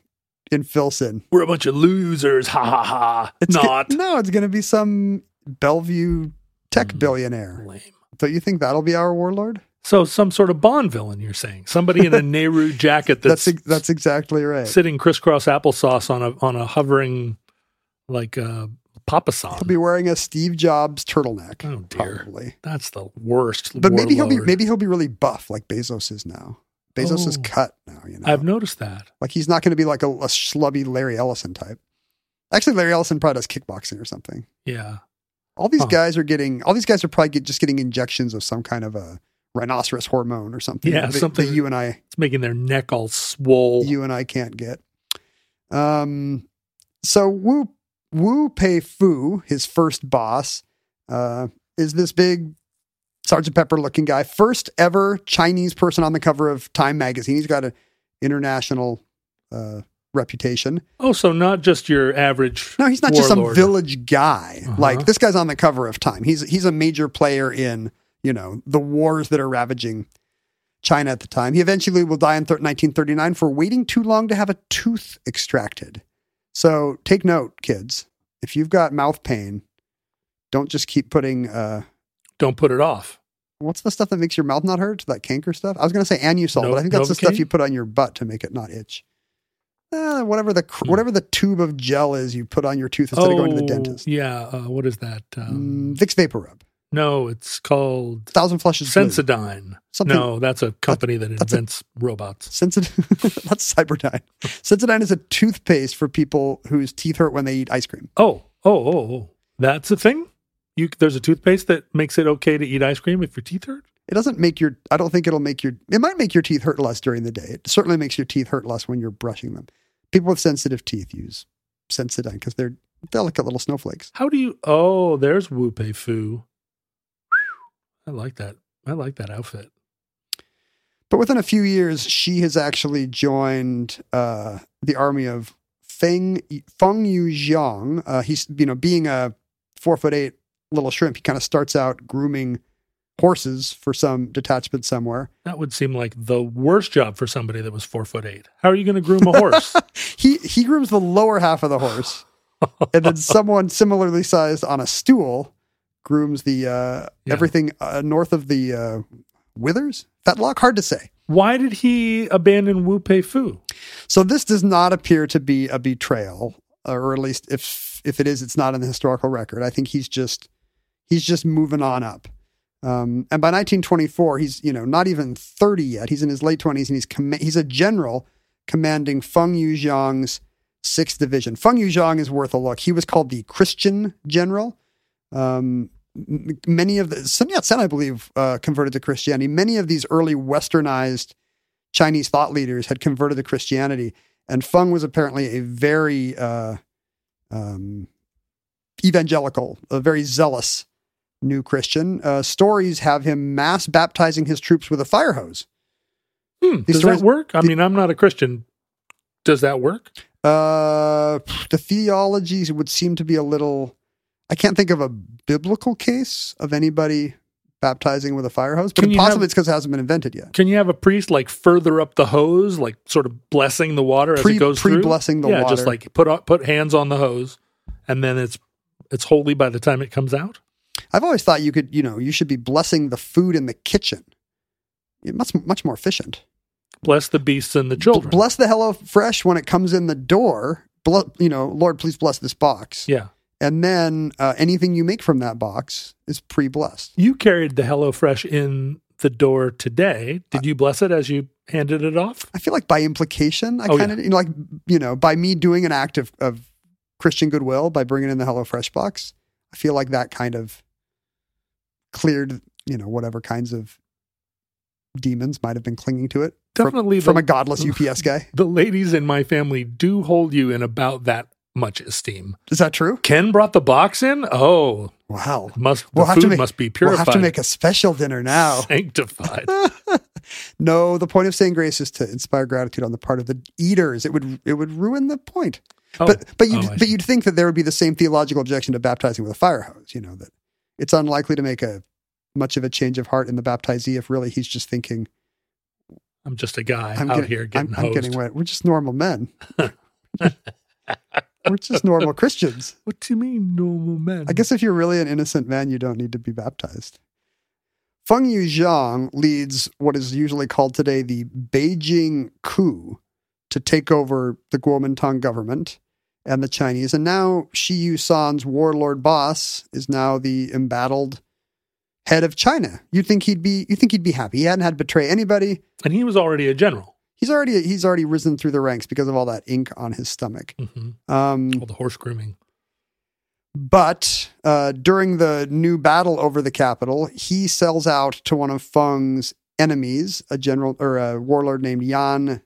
in Filson. We're a bunch of losers. Ha ha ha. It's Not. Go- no, it's going to be some Bellevue tech Mm, billionaire. Lame. Don't you think that'll be our warlord? So some sort of Bond villain, you're saying? Somebody in a Nehru jacket that's, That's ex- that's exactly right. sitting crisscross applesauce on a on a hovering, like, uh, papasan. He'll be wearing a Steve Jobs turtleneck. Oh, dear. Probably. That's the worst. But maybe he'll be warlord. maybe he'll be really buff like Bezos is now. Bezos is Oh. cut now, you know. I've noticed that. Like he's not going to be like a, a schlubby Larry Ellison type. Actually, Larry Ellison probably does kickboxing or something. Yeah. All these Huh. guys are getting. All these guys are probably get, just getting injections of some kind of a rhinoceros hormone or something. Yeah, that, something- that you and I, It's making their neck all swole. you and I can't get. Um. So Wu Wu Pei Fu, his first boss, uh, is this big Sergeant Pepper looking guy. First ever Chinese person on the cover of Time magazine. He's got an international uh, reputation. Oh, so not just your average. No, he's not just some warlord. village guy. Uh-huh. Like this guy's on the cover of Time. He's he's a major player in, you know, the wars that are ravaging China at the time. He eventually will die in thir- nineteen thirty-nine for waiting too long to have a tooth extracted. So take note, kids. If you've got mouth pain, don't just keep putting uh Don't put it off. what's the stuff that makes your mouth not hurt? That canker stuff? I was going to say Anusol, No- but I think that's the Novocaine? stuff you put on your butt to make it not itch. Uh, whatever the cr- Hmm. whatever the tube of gel is you put on your tooth instead of going to the Oh, dentist. Yeah. Uh, what is that? Um, Mm, Vicks Vapor Rub. no, it's called Thousand Flushes Blue. Sensodyne. Something- No, that's a company that that's a- invents robots. Sensodyne. That's Cyberdyne. Sensodyne is a toothpaste for people whose teeth hurt when they eat ice cream. Oh, oh, oh, oh. That's a thing? You There's a toothpaste that makes it okay to eat ice cream if your teeth hurt? It doesn't make your, I don't think it'll make your, it might make your teeth hurt less during the day. It certainly makes your teeth hurt less when you're brushing them. People with sensitive teeth use Sensodyne because they're delicate little snowflakes. How do you? Oh, there's Wu Pei Fu. I like that. I like that outfit. But within a few years, she has actually joined uh, the army of Feng, Feng Yuxiang. Uh, he's, you know, being a four foot eight little shrimp, he kind of starts out grooming horses for some detachment somewhere. That would seem like the worst job for somebody that was four foot eight. How are you going to groom a horse? He he grooms the lower half of the horse, and then someone similarly sized on a stool grooms the uh, Yeah. everything uh, north of the uh, withers. Fetlock, hard to say. Why did he abandon Wu Pei Fu? So this does not appear to be a betrayal, or at least if if it is, it's not in the historical record. I think he's just he's just moving on up. Um, and by nineteen twenty-four, he's you know not even thirty yet. He's in his late twenties, and he's com- he's a general commanding Feng Yuxiang's sixth Division. Feng Yuxiang is worth a look. He was called the Christian General. Um, m- many of the Sun Yat-sen, I believe, uh, converted to Christianity. Many of these early Westernized Chinese thought leaders had converted to Christianity, and Feng was apparently a very uh, um, evangelical, a very zealous new Christian. Uh, stories have him mass baptizing his troops with a fire hose. Hmm, These does stories- that work? I mean, I'm not a Christian. Does that work? Uh, the theologies would seem to be a little. I can't think of a biblical case of anybody baptizing with a fire hose, but Can you possibly have- it's because it hasn't been invented yet. Can you have a priest like further up the hose, like sort of blessing the water as Pre- it goes through? pre-blessing the yeah, water. just like put on- put hands on the hose, and then it's it's holy by the time it comes out. I've always thought you could, you know, you should be blessing the food in the kitchen. It's much much more efficient. Bless the beasts and the children. Bless the HelloFresh when it comes in the door. Ble- you know, Lord, please bless this box. yeah. And then uh, anything you make from that box is pre-blessed. You carried the HelloFresh in the door today. Did you bless it as you handed it off? I feel like by implication, I Oh, kind of, you know, like, you know, by me doing an act of, of Christian goodwill by bringing in the HelloFresh box, I feel like that kind of cleared, you know, whatever kinds of demons might have been clinging to it. from- Definitely from, the- a godless U P S guy. The ladies in my family do hold you in about that much esteem. Is that true? Ken brought the box in. Oh, Wow. must the We'll have food to make, must be We'll purified, have to make a special dinner now. sanctified. No, the point of saying grace is to inspire gratitude on the part of the eaters. It would it would ruin the point. Oh, But but you oh, I would see. but you'd think that there would be the same theological objection to baptizing with a fire hose. You know that it's unlikely to make a much of a change of heart in the baptizee if really he's just thinking, I'm just a guy I'm out getting, here getting I'm, I'm hosed. getting wet. We're just normal men. We're just normal Christians. What do you mean, normal men? I guess if you're really an innocent man, you don't need to be baptized. Feng Yuxiang leads what is usually called today the Beijing coup to take over the Kuomintang government and the Chinese. And now Shi Yusan's warlord boss is now the embattled head of China. You think he'd be you think he'd be happy? He hadn't had to betray anybody. And he was already a general. He's already he's already risen through the ranks because of all that ink on his stomach. Mm-hmm. Um, all the horse grooming. But uh, during the new battle over the capital, he sells out to one of Feng's enemies, a general or a warlord named Yan,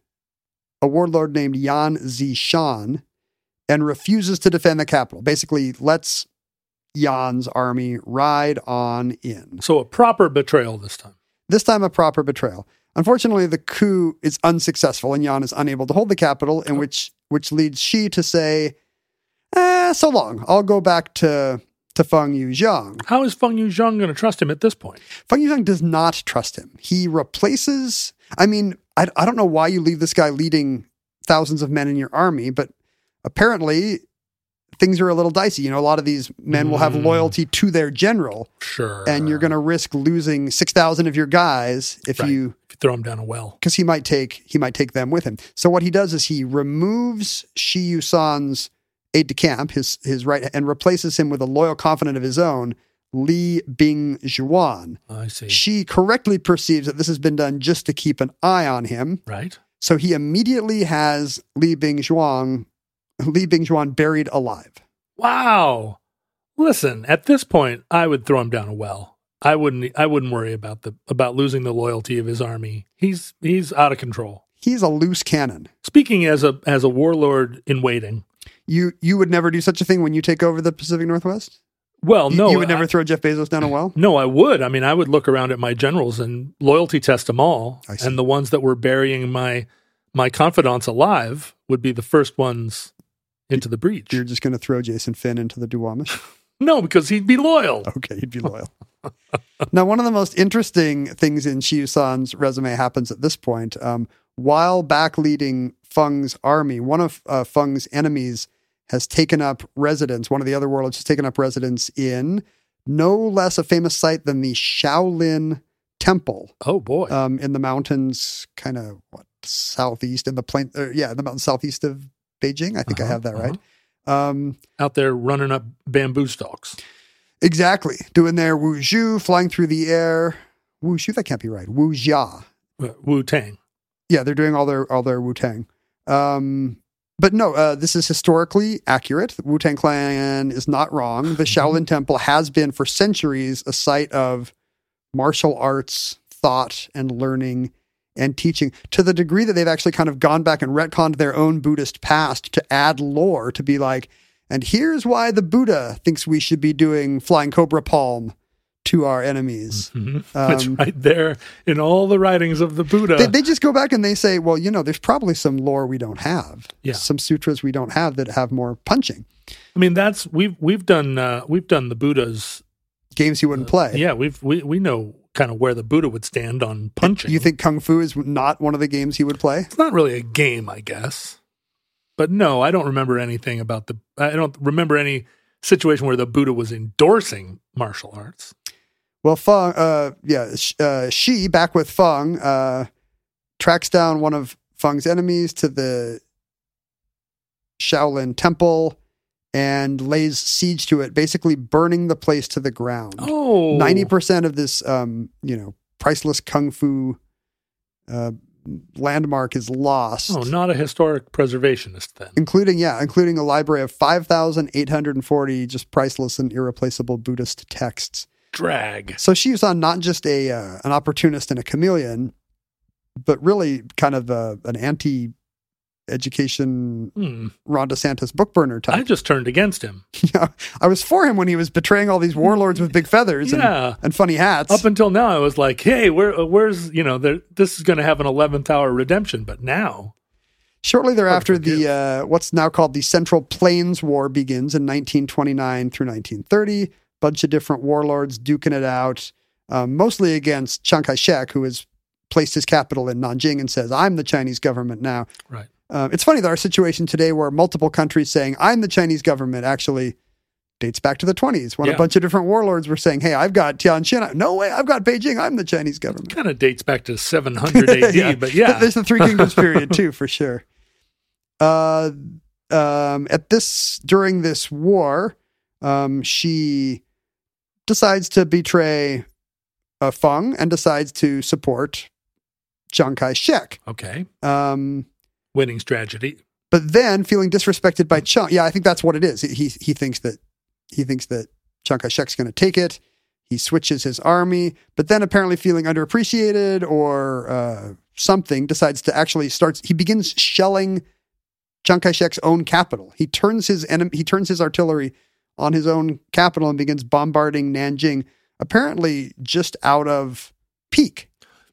a warlord named Yan Zishan, and refuses to defend the capital. Basically, lets Yan's army ride on in. So a proper betrayal this time. This time, a proper betrayal. Unfortunately, the coup is unsuccessful, and Yan is unable to hold the capital, in which which leads Shi to say, eh, so long. I'll go back to, to Feng Yuxiang. How is Feng Yuxiang going to trust him at this point? Feng Yuxiang does not trust him. He replaces, I mean, I, I don't know why you leave this guy leading thousands of men in your army, but apparently things are a little dicey. You know, a lot of these men will have loyalty to their general. Sure. And you're going to risk losing six thousand of your guys if Right. you... If you throw him down a well. Because he might take he might take them with him. So what he does is he removes Shi Yusan's aide-de-camp, his, his right, and replaces him with a loyal confidant of his own, Li Bingzhuan. I see. She correctly perceives that this has been done just to keep an eye on him. Right. So he immediately has Li Bingzhuan, Li Bingzhuan buried alive. Wow. Listen, at this point, I would throw him down a well. I wouldn't I wouldn't worry about the about losing the loyalty of his army. He's he's out of control. He's a loose cannon. Speaking as a as a warlord in waiting. You you would never do such a thing when you take over the Pacific Northwest? Well, You- no. You would never I, throw Jeff Bezos down a well? no, I would. I mean, I would look around at my generals and loyalty test them all. I see. And the ones that were burying my my confidants alive would be the first ones into the breach. You're just going to throw Jason Finn into the Duwamish? No, because he'd be loyal. Okay, you'd be loyal. Now, one of the most interesting things in Shi Yusan's resume happens at this point. Um, while back leading Feng's army, one of uh, Feng's enemies has taken up residence, one of the other warlords has taken up residence in no less a famous site than the Shaolin Temple Oh boy. um, in the mountains, kind of what, southeast in the plain, uh, yeah, in the mountains southeast of Beijing. I think I Uh-huh, have that uh-huh. right. Um, Out there running up bamboo stalks. Exactly. Doing their wuzhu, flying through the air. Wuzhu, that can't be right. Wuzhia. Uh, Wu-Tang. Yeah, they're doing all their all their Wu-Tang. Um, but no, uh, this is historically accurate. The Wu-Tang Clan is not wrong. The Shaolin Temple has been for centuries a site of martial arts, thought, and learning and teaching, to the degree that they've actually kind of gone back and retconned their own Buddhist past to add lore to be like, and here's why the Buddha thinks we should be doing flying cobra palm to our enemies. Mhm. Um, it's right there in all the writings of the Buddha. They, they just go back and they say, well, you know, there's probably some lore we don't have. Yeah. Some sutras we don't have that have more punching. I mean, that's we've we've done uh, we've done the Buddha's. Games you wouldn't play. Yeah, we've we we know kind of where the Buddha would stand on punching. You think Kung Fu is not one of the games he would play? it's not really a game, I guess. But no, I don't remember anything about the. I don't remember any situation where the Buddha was endorsing martial arts. Well, Feng, uh, yeah, sh- uh, Shi, back with Feng, uh, tracks down one of Feng's enemies to the Shaolin Temple and lays siege to it, basically burning the place to the ground. Oh, ninety percent of this, um, you know, priceless Kung Fu uh, landmark is lost. Oh, not a historic preservationist then. Including, yeah, including a library of five thousand eight hundred forty just priceless and irreplaceable Buddhist texts. Drag. So she was on not just a uh, an opportunist and a chameleon, but really kind of uh, an anti-education Hmm. Ron DeSantis book burner I type. just turned against him. Yeah, I was for him when he was betraying all these warlords with big feathers Yeah. and, and funny hats. Up until now, I was like, "Hey, where, uh, where's you know, there, this is going to have an eleventh hour redemption." But now, Shortly thereafter, Hard to the uh, what's now called the Central Plains War begins in nineteen twenty-nine through nineteen thirty. Bunch of different warlords duking it out, um, mostly against Chiang Kai-shek, who has placed his capital in Nanjing and says, "I'm the Chinese government now." right? Uh, it's funny that our situation today where multiple countries saying, I'm the Chinese government, actually dates back to the twenties when Yeah. a bunch of different warlords were saying, hey, I've got Tianjin. No way, I've got Beijing. I'm the Chinese government. Kind of dates back to seven hundred A D, Yeah. but yeah. There's the Three Kingdoms period too, for sure. Uh, um, at this, during this war, um, she decides to betray uh, Feng and decides to support Chiang Kai-shek. Okay. Um, Winning strategy. but then feeling disrespected by Chiang. Yeah, I think that's what it is. He he thinks that he thinks that Chiang Kai-shek's going to take it. He switches his army, but then apparently feeling underappreciated or uh, something, decides to actually starts. He begins shelling Chiang Kai-shek's own capital. He turns his enemy. He turns his artillery on his own capital and begins bombarding Nanjing. Apparently, just out of pique.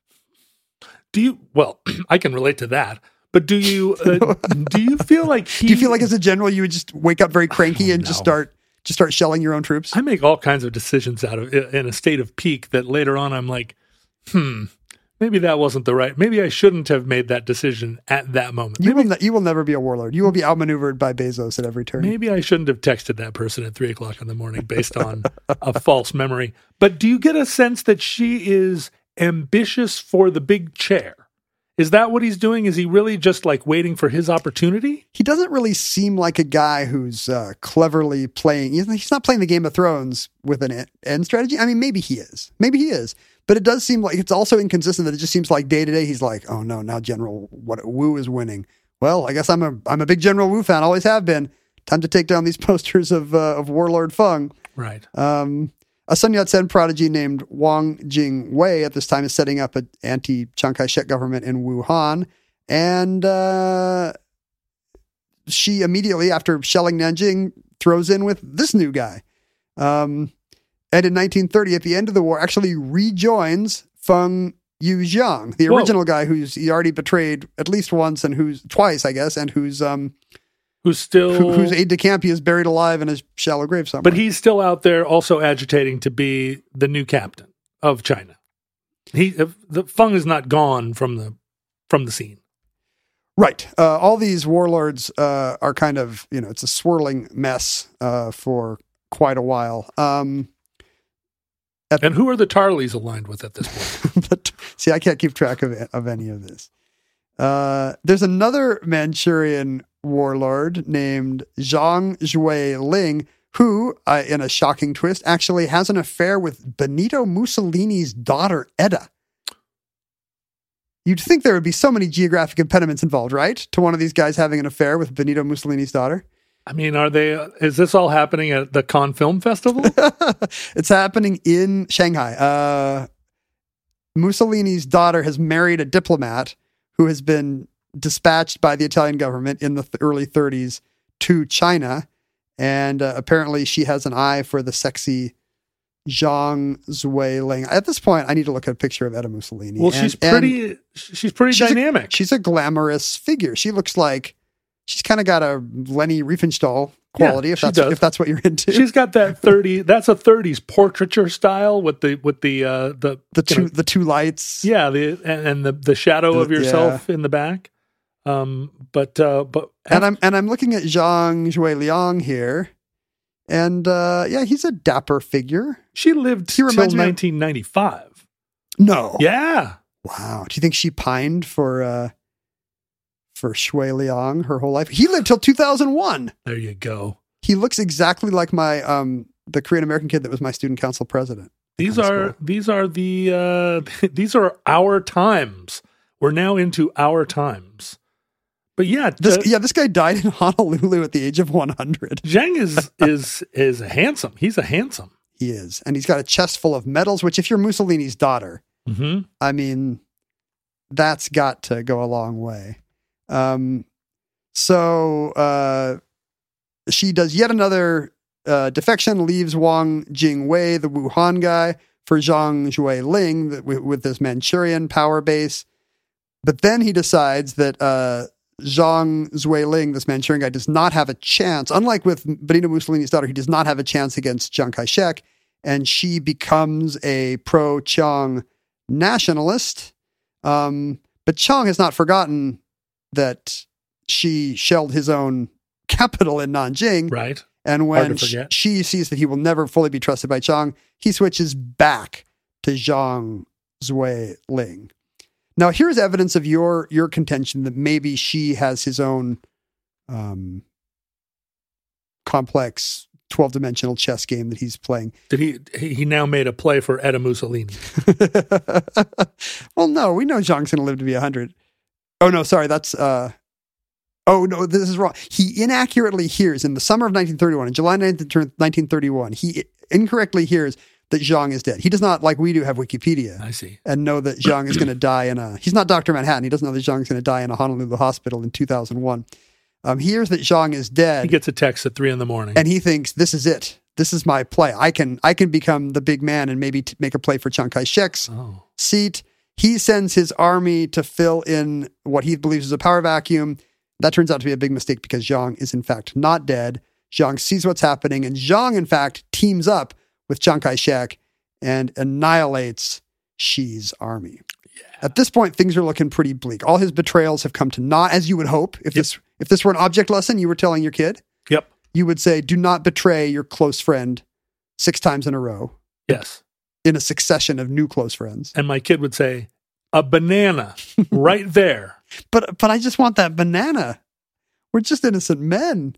Do you, well, I can relate to that, but do you, uh, do you feel like he, Do you feel like as a general you would just wake up very cranky and just know. start just start shelling your own troops? I make all kinds of decisions out of in a state of pique that later on I'm like, hmm, maybe that wasn't the right, maybe I shouldn't have made that decision at that moment. You Maybe, will, ne- you will never be a warlord. You will be outmaneuvered by Bezos at every turn. maybe I shouldn't have texted that person at three o'clock in the morning based on a false memory. But do you get a sense that she is ambitious for the big chair? Is that what he's doing? Is he really just like waiting for his opportunity? He doesn't really seem like a guy who's uh, cleverly playing. He's, he's not playing the Game of Thrones with an end- end strategy. I mean, maybe he is. Maybe he is. But it does seem like it's also inconsistent that it just seems like day to day he's like, oh no, now General what Wu is winning. Well, I guess I'm a I'm a big General Wu fan. Always have been. Time to take down these posters of uh, of Warlord Feng. Right. Um, a Sun Yat-sen prodigy named Wang Jingwei at this time is setting up an anti-Chiang Kai-shek government in Wuhan. And uh, she immediately, after shelling Nanjing, throws in with this new guy. Um, and in nineteen thirty, at the end of the war, actually rejoins Feng Yuxiang, the Whoa. original guy who's he already betrayed at least once and who's twice, I guess, and who's um, Who's still, who, whose aide de camp he is buried alive in his shallow grave somewhere. but he's still out there also agitating to be the new captain of China. He, the Feng is not gone from the, from the scene. Right. Uh, all these warlords uh, are kind of, you know, it's a swirling mess uh, for quite a while. Um, And who are the Tarleys aligned with at this point? but see, I can't keep track of of any of this. Uh, there's another Manchurian warlord named Zhang Zuiling, who, uh, in a shocking twist, actually has an affair with Benito Mussolini's daughter, Edda. You'd think there would be so many geographic impediments involved, right? To one of these guys having an affair with Benito Mussolini's daughter. I mean, are they, uh, is this all happening at the Cannes Film Festival? It's happening in Shanghai. Uh, Mussolini's daughter has married a diplomat who has been dispatched by the Italian government in the th- early thirties to China. And uh, apparently she has an eye for the sexy Zhang Zuiling. At this point, I need to look at a picture of Edda Mussolini. Well, And- she's and pretty, she's pretty she's a- dynamic. she's a glamorous figure. She looks like she's kind of got a Leni Riefenstahl quality, Yeah, if she that's does. if that's what you're into. She's got that thirty, that's a thirties portraiture style with the, with the, uh, the, the you two know, the two lights. yeah, the, and, and the, the shadow of The- yourself in the back. Um, but, uh, but, And I'm and I'm looking at Zhang Zuiliang here, and uh, yeah, he's a dapper figure. she lived He till reminds me of- nineteen ninety-five. No, Yeah. wow. Do you think she pined for uh, for Shui Liang her whole life? He lived till two thousand one. There you go. He looks exactly like my um the Korean American kid that was my student council president. These High are, school. these are the, uh, these are our times. We're now into our times. But yeah, This uh, yeah, this guy died in Honolulu at the age of one hundred. Zhang is, is, is handsome. He's a handsome. He is, and he's got a chest full of medals. Which, if you're Mussolini's daughter, Mm-hmm. I mean, that's got to go a long way. Um, so uh, she does yet another uh, defection, leaves Wang Jingwei, the Wuhan guy, for Zhang Zuiling the- with, with this Manchurian power base. But then he decides that uh, Zhang Zuiling, this Manchurian guy, does not have a chance. Unlike with Benito Mussolini's daughter, he does not have a chance against Chiang Kai-shek, and she becomes a pro-Chiang nationalist. Um, but Chiang has not forgotten that Shi shelled his own capital in Nanjing. Right. And Hard when to forget. Shi sees that he will never fully be trusted by Zhang, he switches back to Zhang Zuiling. Now, here's evidence of your your contention that maybe Shi has his own um, complex twelve-dimensional chess game that he's playing. Did he? He he now made a play for Etta Mussolini. Well, no, we know Zhang's going to live to be one hundred. Oh, no, sorry, that's... Uh, oh, no, this is wrong. He inaccurately hears, in the summer of nineteen thirty-one, in July ninth, nineteen thirty-one, he incorrectly hears that Zhang is dead. He does not, like we do, have Wikipedia. I see. And know that Zhang is going to die in a... He's not Doctor Manhattan. He doesn't know that Zhang is going to die in a Honolulu hospital in two thousand one. Um, he hears that Zhang is dead. He gets a text at three in the morning. And he thinks, this is it. This is my play. I can I can become the big man and maybe t- make a play for Chiang Kai-shek's oh. seat. He sends his army to fill in what he believes is a power vacuum. That turns out to be a big mistake because Zhang is in fact not dead. Zhang sees what's happening, and Zhang, in fact, teams up with Chiang Kai-shek and annihilates Shi's army. Yeah. At this point, things are looking pretty bleak. All his betrayals have come to naught, as you would hope. If Yep. this if this were an object lesson you were telling your kid, Yep. you would say, do not betray your close friend six times in a row Yes. in a succession of new close friends. And my kid would say, a banana right there. But but I just want that banana. We're just innocent men.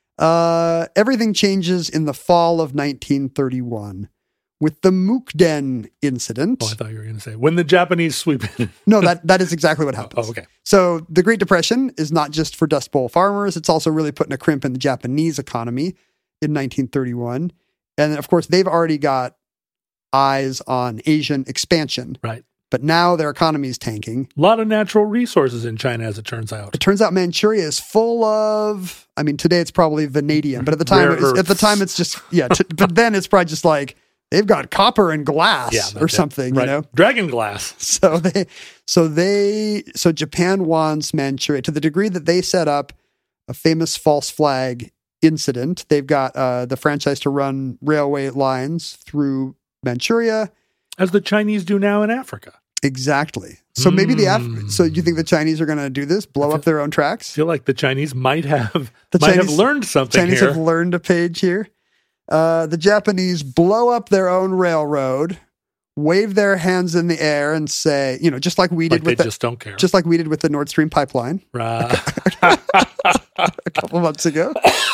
Uh, everything changes in the fall of nineteen thirty-one with the Mukden incident. Oh, I thought you were going to say, when the Japanese sweep in. No, that, that is exactly what happens. Oh, okay. So the Great Depression is not just for Dust Bowl farmers. It's also really putting a crimp in the Japanese economy in nineteen thirty-one. And of course, they've already got eyes on Asian expansion. Right. But now their economy is tanking. A lot of natural resources in China, as it turns out. It turns out Manchuria is full of, I mean, today it's probably vanadium, but at the time, Rare it was, at the earths. time it's just, yeah, t- but then it's probably just like, they've got copper and glass Yeah, or that's it. something, Right. you know? Dragon glass. So they, so they, so Japan wants Manchuria to the degree that they set up a famous false flag incident. They've got uh, the franchise to run railway lines through Manchuria. As the Chinese do now in Africa. Exactly. So maybe the, Af- Mm. so you think the Chinese are going to do this, blow up their own tracks? I feel like the Chinese might have The might Chinese- have learned something Chinese here. have learned a page here. Uh, the Japanese blow up their own railroad, wave their hands in the air, and say, you know, just like we did like they with the, just don't care. just like we did with the Nord Stream pipeline Right. a couple months ago.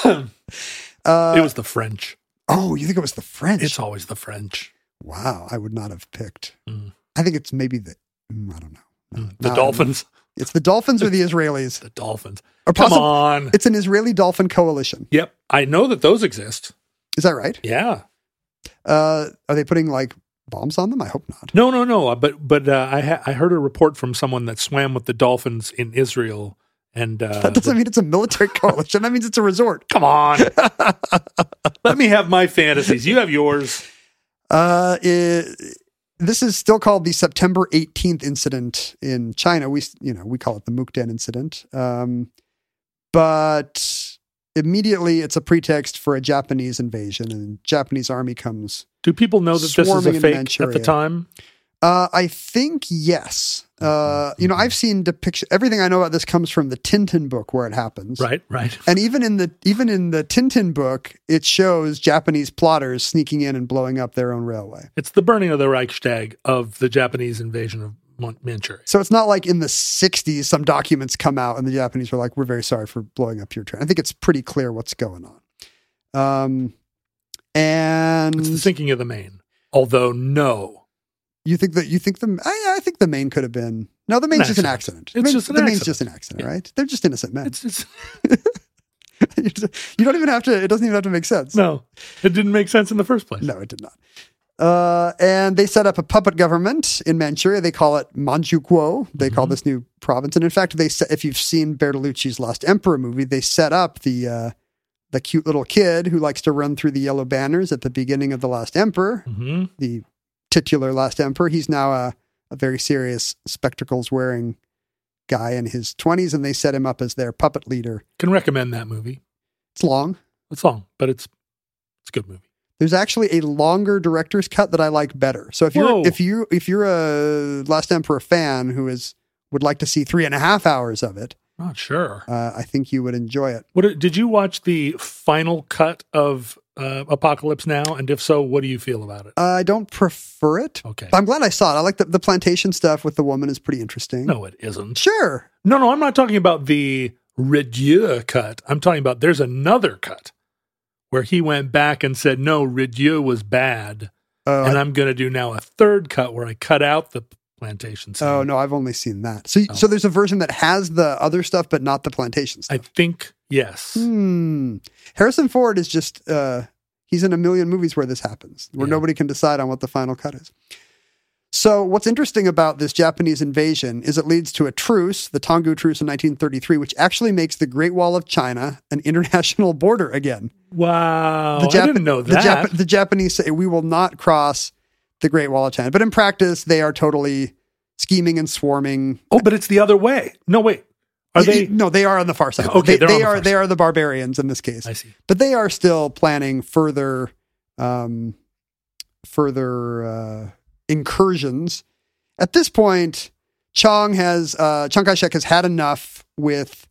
Uh, it was the French. oh, you think it was the French? It's always the French. Wow, I would not have picked. Mm. I think it's maybe the mm, I don't know. No, Mm. The no, Dolphins. It's the Dolphins or the Israelis. The Dolphins. Or Come possi- on. It's an Israeli dolphin coalition. Yep. I know that those exist. Is that right? Yeah. Uh, are they putting like bombs on them? I hope not. No, no, no. But but uh, I ha- I heard a report from someone that swam with the dolphins in Israel, and uh, That doesn't mean it's a military coalition. That means it's a resort. come on. Let me have my fantasies. You have yours. Uh, it, this is still called the September eighteenth incident in China. We, you know, we call it the Mukden incident. Um, but immediately it's a pretext for a Japanese invasion, and Japanese army comes. Do people know that this is Swarming a in fake Manchuria. at the time? Uh, I think yes. Uh, you know, I've seen depiction. Everything I know about this comes from the Tintin book where it happens. Right, right. And even in the even in the Tintin book, it shows Japanese plotters sneaking in and blowing up their own railway. It's the burning of the Reichstag of the Japanese invasion of Mon- Manchuria. So it's not like in the sixties, some documents come out and the Japanese were like, we're very sorry for blowing up your train. I think it's pretty clear what's going on. Um, and It's the sinking of the Maine. Although, no. you think that you think the, I, I think the Maine could have been, no, the Maine's An just an accident. accident. It's Maine- just an the Maine's accident. just an accident, Yeah. right? They're just innocent men. It's, it's You don't even have to, it doesn't even have to make sense. no. It didn't make sense in the first place. No, it did not. Uh, and they set up a puppet government in Manchuria. They call it Manchukuo. They call this new province. And in fact, they set, if you've seen Bertolucci's Last Emperor movie, they set up the uh, the cute little kid who likes to run through the yellow banners at the beginning of The Last Emperor, hmm the titular Last Emperor. He's now a, a very serious spectacles wearing guy in his twenties, and they set him up as their puppet leader. Can recommend that movie. It's long. It's long, but it's it's a good movie. There's actually a longer director's cut that I like better. So if you're Whoa. if you if you're a Last Emperor fan who is would like to see three and a half hours of it, Not sure. Uh, I think you would enjoy it. What did you watch the final cut of uh, Apocalypse Now? And if so, what do you feel about it? Uh, I don't prefer it. Okay. But I'm glad I saw it. I like the, the plantation stuff with the woman is pretty interesting. No, it isn't. Sure. No, no, I'm not talking about the Ridieu cut. I'm talking about there's another cut where he went back and said, no, Ridieu was bad. Uh, and I'm going to do now a third cut where I cut out the plantation scene. Oh, no, I've only seen that. So, Oh. so there's a version that has the other stuff, but not the plantation I stuff. think, yes. Hmm. Harrison Ford is just, uh, he's in a million movies where this happens, where Yeah. nobody can decide on what the final cut is. So what's interesting about this Japanese invasion is it leads to a truce, the Tongu Truce in nineteen thirty-three, which actually makes the Great Wall of China an international border again. Wow. The Jap- I didn't know the that. Jap- the Japanese say we will not cross the Great Wall of China. But in practice, they are totally scheming and swarming. oh, but it's the other way. No, wait. Are they? No, they are on the far side. Okay, they, they're they on the are far they side. are the barbarians in this case. I see. But they are still planning further um, further uh, incursions. At this point, Chiang has uh, Chiang Kai-shek has had enough with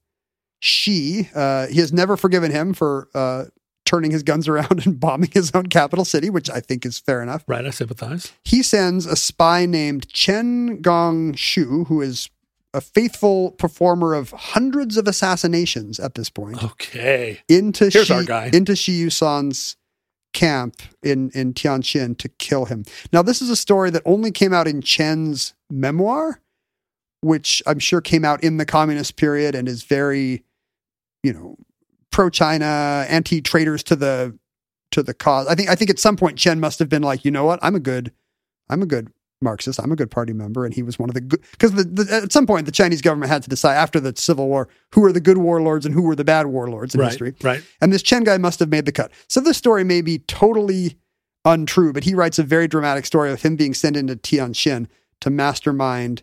Xi. Uh, he has never forgiven him for uh, turning his guns around and bombing his own capital city, which I think is fair enough. Right, I sympathize. He sends a spy named Chen Gongshu, who is a faithful performer of hundreds of assassinations at this point, Okay. into Here's Shi, our guy. into Shi Yusan's camp in, in Tianjin to kill him. Now, this is a story that only came out in Chen's memoir, which I'm sure came out in the communist period and is very, you know, pro-China, anti-traitors to the to the cause. I think I think at some point Chen must have been like, you know what, I'm a good, I'm a good Marxist. I'm a good party member, and he was one of the good. Because the, the, at some point the Chinese government had to decide after the Civil War who were the good warlords and who were the bad warlords in Right, history. right. And this Chen guy must have made the cut. So this story may be totally untrue, but he writes a very dramatic story of him being sent into Tianjin to mastermind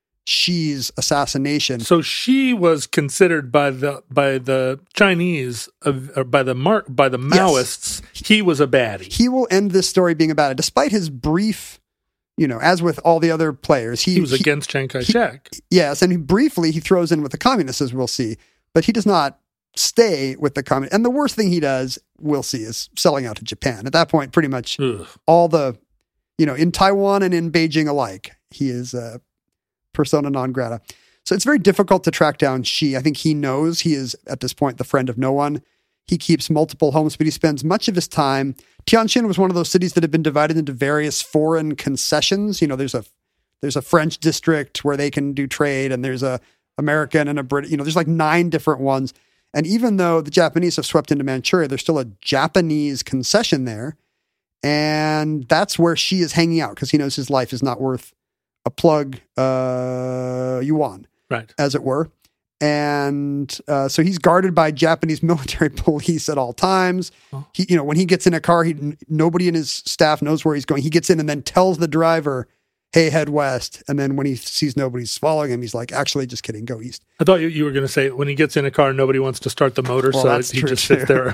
Xi's assassination. So she was considered by the by the Chinese, uh, or by the Mar- by the Maoists, he was a baddie. He will end this story being about it, despite his brief, you know, as with all the other players. He, He was he- against Chiang Kai-shek. Yes, and he, briefly he throws in with the communists, as we'll see, but he does not stay with the communists. And the worst thing he does, we'll see, is selling out to Japan. At that point, pretty much Ugh. all the, you know, in Taiwan and in Beijing alike, he is uh, persona non grata. So it's very difficult to track down Xi. I think he knows he is, at this point, the friend of no one. He keeps multiple homes, but he spends much of his time. Tianjin was one of those cities that had been divided into various foreign concessions. You know, there's a there's a French district where they can do trade, and there's a American and a British. You know, there's like nine different ones. And even though the Japanese have swept into Manchuria, there's still a Japanese concession there, and that's where Xi is hanging out because he knows his life is not worth a plug uh, yuan, Right. as it were. And uh, so he's guarded by Japanese military police at all times. Oh. He, you know, when he gets in a car, he n- nobody in his staff knows where he's going. He gets in and then tells the driver, "Hey, head west." And then when he sees nobody's following him, he's like, "Actually, just kidding, go east." I thought you, you were going to say when he gets in a car, nobody wants to start the motor, Well, so that's he true, just sits too. there.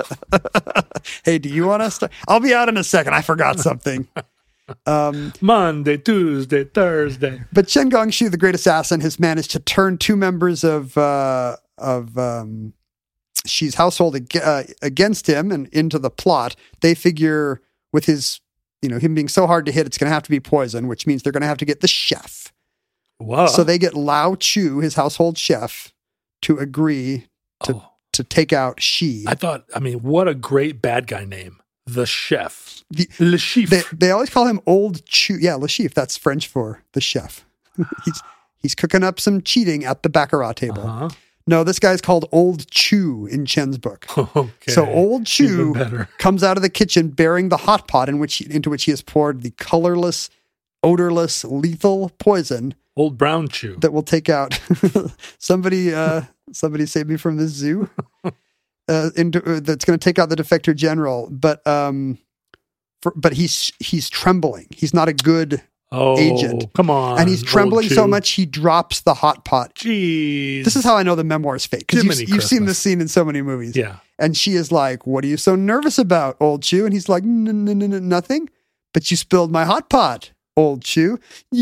Hey, do you want to start? I'll be out in a second. I forgot something. Um, Monday, Tuesday, Thursday. But Chen Gongshu, the great assassin, has managed to turn two members of uh, of um, Xi's household ag- uh, against him and into the plot. They figure with his, you know, him being so hard to hit, it's going to have to be poison, which means they're going to have to get the chef. Whoa. So they get Lao Chu, his household chef, to agree to Oh, to take out Xi. I thought, I mean, what a great bad guy name. The Chef. The- Le Chef. They, they always call him Old Chu. Yeah, Le Chef. That's French for the chef. he's he's cooking up some cheating at the baccarat table. Uh-huh. No, this guy's called Old Chu in Chen's book. Okay. So Old Chu Even better. comes out of the kitchen bearing the hot pot in which he, into which he has poured the colorless, odorless, lethal poison Old Brown Chew. that will take out somebody. Uh, somebody save me from this zoo. Uh, into, uh, that's going to take out the defector general, but um, for, but he's he's trembling. He's not a good oh, agent. come on. and he's Old trembling so Chew. much he drops the hot pot. Jeez. This is how I know the memoir is fake because you've, Jiminy you've seen Christmas. this scene in so many movies. Yeah. And she is like, "What are you so nervous about, Old Chew?" And he's like, "No, no, no, no, nothing. But you spilled my hot pot, old Chu.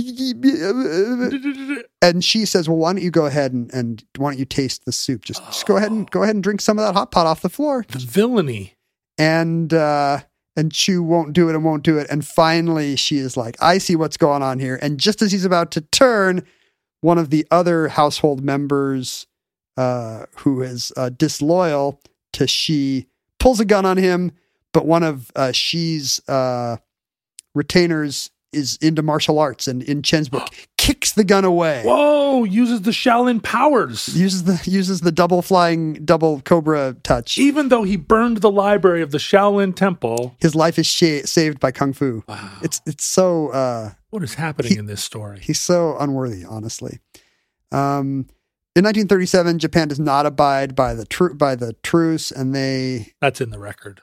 And she says, well, why don't you go ahead and, and why don't you taste the soup? Just, just go ahead and go ahead and drink some of that hot pot off the floor. The villainy. And, uh, and Chu won't do it and won't do it. And finally she is like, I see what's going on here. And just as he's about to turn, one of the other household members, uh, who is, uh, disloyal to Shi, pulls a gun on him. But one of, uh, Shi's, uh, retainers is into martial arts, and in Chen's book kicks the gun away. Whoa! Uses the Shaolin powers. Uses the uses the double flying, double cobra touch. Even though he burned the library of the Shaolin Temple, his life is sh- saved by kung fu. Wow. It's it's so. Uh, what is happening he, in this story? He's so unworthy, honestly. Um, in nineteen thirty-seven, Japan does not abide by the tru- by the truce, and they. That's in the record.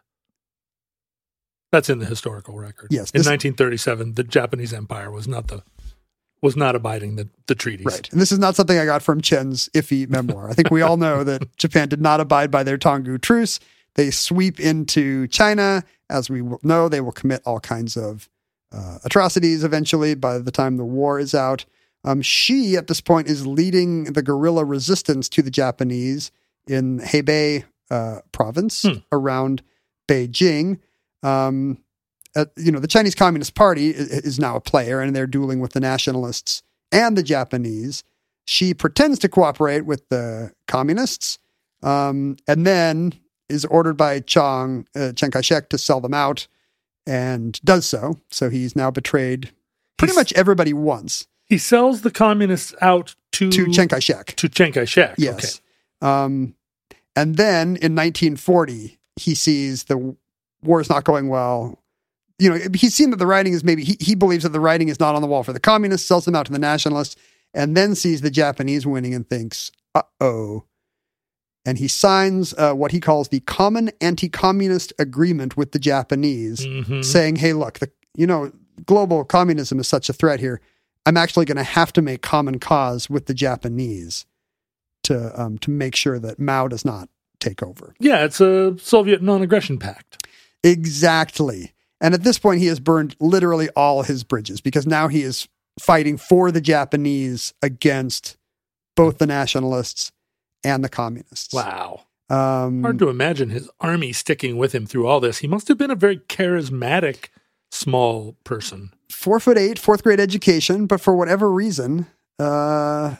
That's in the historical record. Yes. In this, nineteen thirty-seven, the Japanese Empire was not the was not abiding the, the treaties. Right. And this is not something I got from Chen's iffy memoir. I think we all know that Japan did not abide by their Tonggu truce. They sweep into China. As we know, they will commit all kinds of uh, atrocities eventually by the time the war is out. Um, Shi, at this point, is leading the guerrilla resistance to the Japanese in Hebei uh, province hmm. around Beijing. Um, uh, you know, the Chinese Communist Party is, is now a player, and they're dueling with the nationalists and the Japanese. She pretends to cooperate with the communists, um, and then is ordered by Chiang, uh, Chiang Kai-shek to sell them out, and does so. So he's now betrayed pretty he's, much everybody once. He sells the communists out to to Chiang Kai-shek. To Chiang Kai-shek. Yes. Okay. Um, and then in nineteen forty, he sees the war is not going well. You know, he's seen that the writing is maybe, he, he believes that the writing is not on the wall for the communists, sells them out to the nationalists, and then sees the Japanese winning and thinks, uh-oh. And he signs uh, what he calls the Common Anti-Communist Agreement with the Japanese, mm-hmm. saying, hey, look, the, you know, global communism is such a threat here. I'm actually going to have to make common cause with the Japanese to um, to make sure that Mao does not take over. Yeah, it's a Soviet non-aggression pact. Exactly. And at this point, he has burned literally all his bridges because now he is fighting for the Japanese against both the nationalists and the communists. Wow. Um, Hard to imagine his army sticking with him through all this. He must have been a very charismatic, small person. Four foot eight, fourth grade education, but for whatever reason, uh,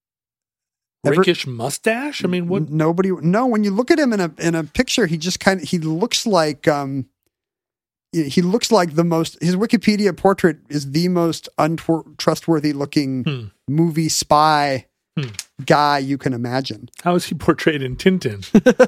rakish ever, mustache. I mean, what? Nobody. No, when you look at him in a in a picture, he just kind of he looks like um, he looks like the most. His Wikipedia portrait is the most untrustworthy looking hmm. movie spy hmm. guy you can imagine. How is he portrayed in Tintin?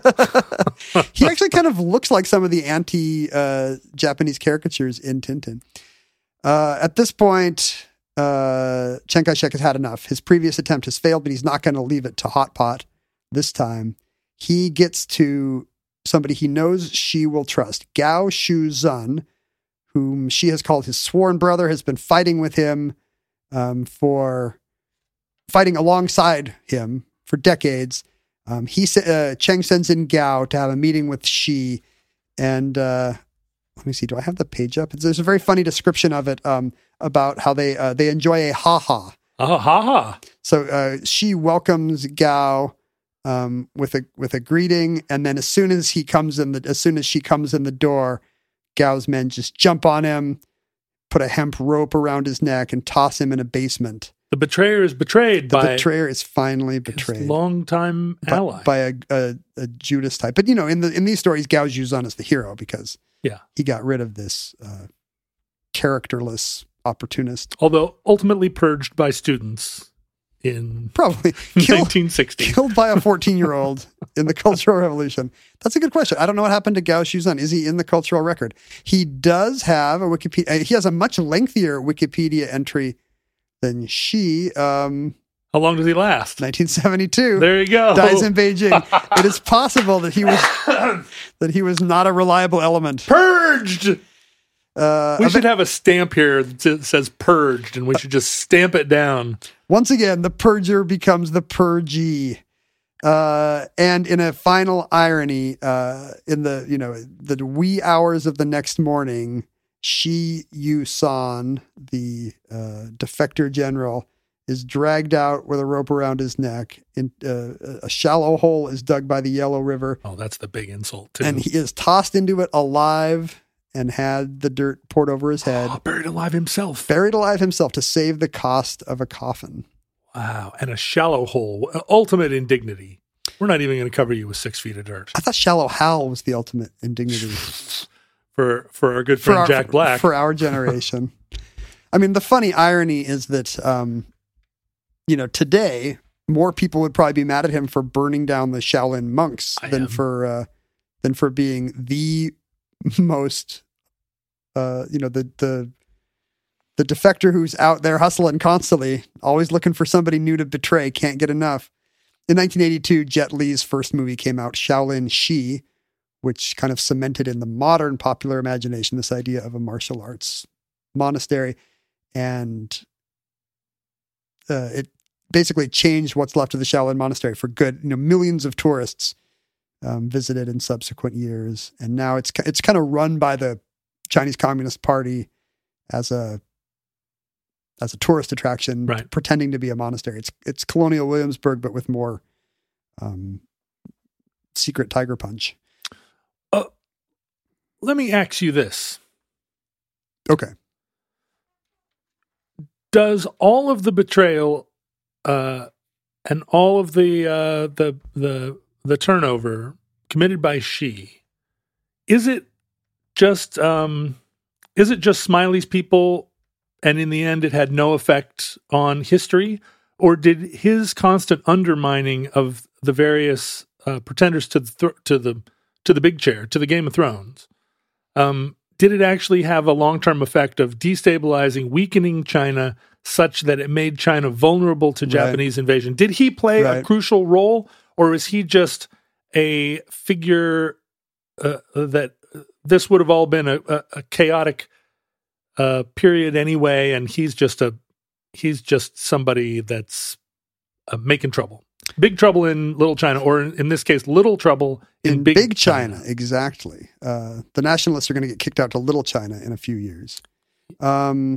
He actually kind of looks like some of the anti-Japanese uh, caricatures in Tintin. Uh, at this point, uh, Chiang Kai-shek has had enough. His previous attempt has failed, but he's not going to leave it to hot pot this time. He gets to somebody he knows she will trust. Gao Shuzhen, whom she has called his sworn brother, has been fighting with him um, for... fighting alongside him for decades. Um, he uh, Cheng sends in Gao to have a meeting with Shi, and uh, let me see. Do I have the page up? There's a very funny description of it um, about how they uh, they enjoy a ha ha. Oh, ha ha. So uh, Shi welcomes Gao um, with a with a greeting, and then as soon as he comes in the as soon as she comes in the door, Gao's men just jump on him, put a hemp rope around his neck, and toss him in a basement. The betrayer is betrayed the by... The betrayer is finally betrayed. His longtime by, ally. By a, a, a Judas type. But, you know, in the in these stories, Gao Shuzhen is the hero because yeah. he got rid of this uh, characterless opportunist. Although ultimately purged by students in probably killed, nineteen sixty. Killed by a fourteen-year-old in the Cultural Revolution. That's a good question. I don't know what happened to Gao Shuzhen. Is he in the cultural record? He does have a Wikipedia... He has a much lengthier Wikipedia entry than Shi. Um, How long does he last? nineteen seventy-two. There you go. Dies in Beijing. It is possible that he was that he was not a reliable element. Purged. Uh, we should have a stamp here that says purged, and we should just stamp it down. Once again, the purger becomes the purgee. Uh, and in a final irony, uh, in the you know the wee hours of the next morning, Shi Yusan, the uh, defector general, is dragged out with a rope around his neck. In, uh, a shallow hole is dug by the Yellow River. Oh, that's the big insult, too. And he is tossed into it alive and had the dirt poured over his head. Oh, buried alive himself. Buried alive himself to save the cost of a coffin. Wow. And a shallow hole. Ultimate indignity. We're not even going to cover you with six feet of dirt. I thought Shallow Hal was the ultimate indignity. for for our good friend for our, Jack Black. For our generation. I mean, the funny irony is that... Um, You know, today, more people would probably be mad at him for burning down the Shaolin monks I than am. for uh, than for being the most, uh, you know, the the the defector who's out there hustling constantly, always looking for somebody new to betray, can't get enough. In nineteen eighty-two, Jet Li's first movie came out, Shaolin Shi, which kind of cemented in the modern popular imagination this idea of a martial arts monastery, and Uh, it basically changed what's left of the Shaolin Monastery for good. You know, millions of tourists um, visited in subsequent years, and now it's it's kind of run by the Chinese Communist Party as a as a tourist attraction, right. pretending to be a monastery. It's it's Colonial Williamsburg, but with more um, secret tiger punch. Uh, let me ask you this. Okay. Does all of the betrayal uh, and all of the uh, the the the turnover committed by Shi, is it just um, is it just Smiley's people, and in the end it had no effect on history, or did his constant undermining of the various uh, pretenders to the th- to the to the big chair, to the Game of Thrones, um, did it actually have a long-term effect of destabilizing, weakening China such that it made China vulnerable to Japanese right. invasion? Did he play right. a crucial role, or is he just a figure uh, that this would have all been a, a, a chaotic uh, period anyway, and he's just a he's just somebody that's uh, making trouble? Big trouble in Little China, or in, in this case, little trouble in, in Big, big China. China. Exactly. Uh, the nationalists are going to get kicked out to Little China in a few years. Um,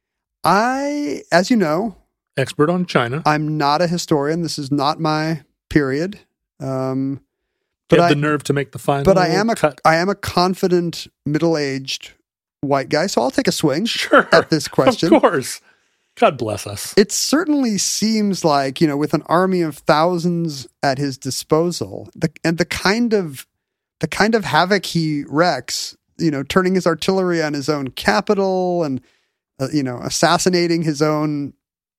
I, as you know, expert on China. I'm not a historian. This is not my period. Um, but you have I, the nerve to make the final. But I am a cut. I am a confident middle-aged white guy, so I'll take a swing sure, at this question. Of course. God bless us. It certainly seems like, you know, with an army of thousands at his disposal, the, and the kind of the kind of havoc he wreaks, you know, turning his artillery on his own capital and, uh, you know, assassinating his own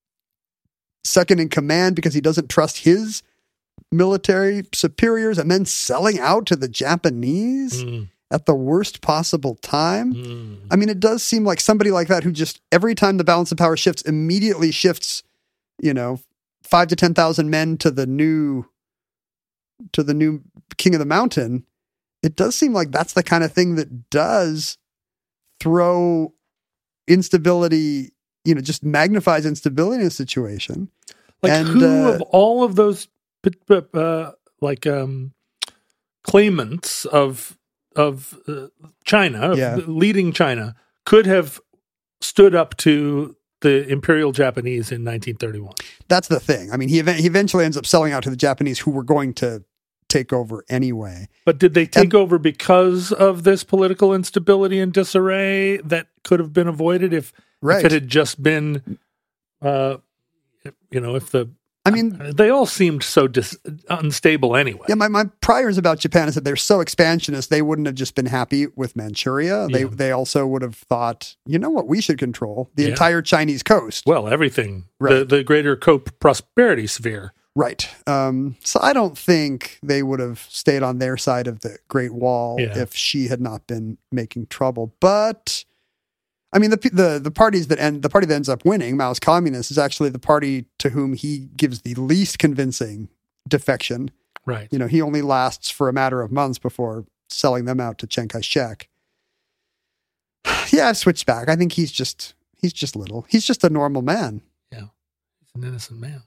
second in command because he doesn't trust his military superiors, and then selling out to the Japanese. Mm. At the worst possible time. Mm. I mean, it does seem like somebody like that who just every time the balance of power shifts, immediately shifts, you know, five to ten thousand men to the new, to the new king of the mountain. It does seem like that's the kind of thing that does throw instability, you know, just magnifies instability in a situation. Like and, who uh, of all of those, uh, like um, claimants of. of uh, China, of yeah. leading China, could have stood up to the Imperial Japanese in nineteen thirty-one. That's the thing. I mean, he, ev- he eventually ends up selling out to the Japanese, who were going to take over anyway. But did they take and, over because of this political instability and disarray that could have been avoided if, right. if it had just been, uh, you know, if the I mean, they all seemed so dis- unstable anyway. Yeah, my, my priors about Japan is that they're so expansionist, they wouldn't have just been happy with Manchuria. They Yeah. they also would have thought, you know what, we should control the Yeah. entire Chinese coast. Well, everything. Right. The, the greater co-prosperity sphere. Right. Um, so I don't think they would have stayed on their side of the Great Wall Yeah. if she had not been making trouble. But I mean, the the the parties that end the party that ends up winning, Mao's Communists, is actually the party to whom he gives the least convincing defection. Right. You know, he only lasts for a matter of months before selling them out to Chiang Kai-shek. Yeah, I've switched back. I think he's just he's just little. He's just a normal man. Yeah, he's an innocent man.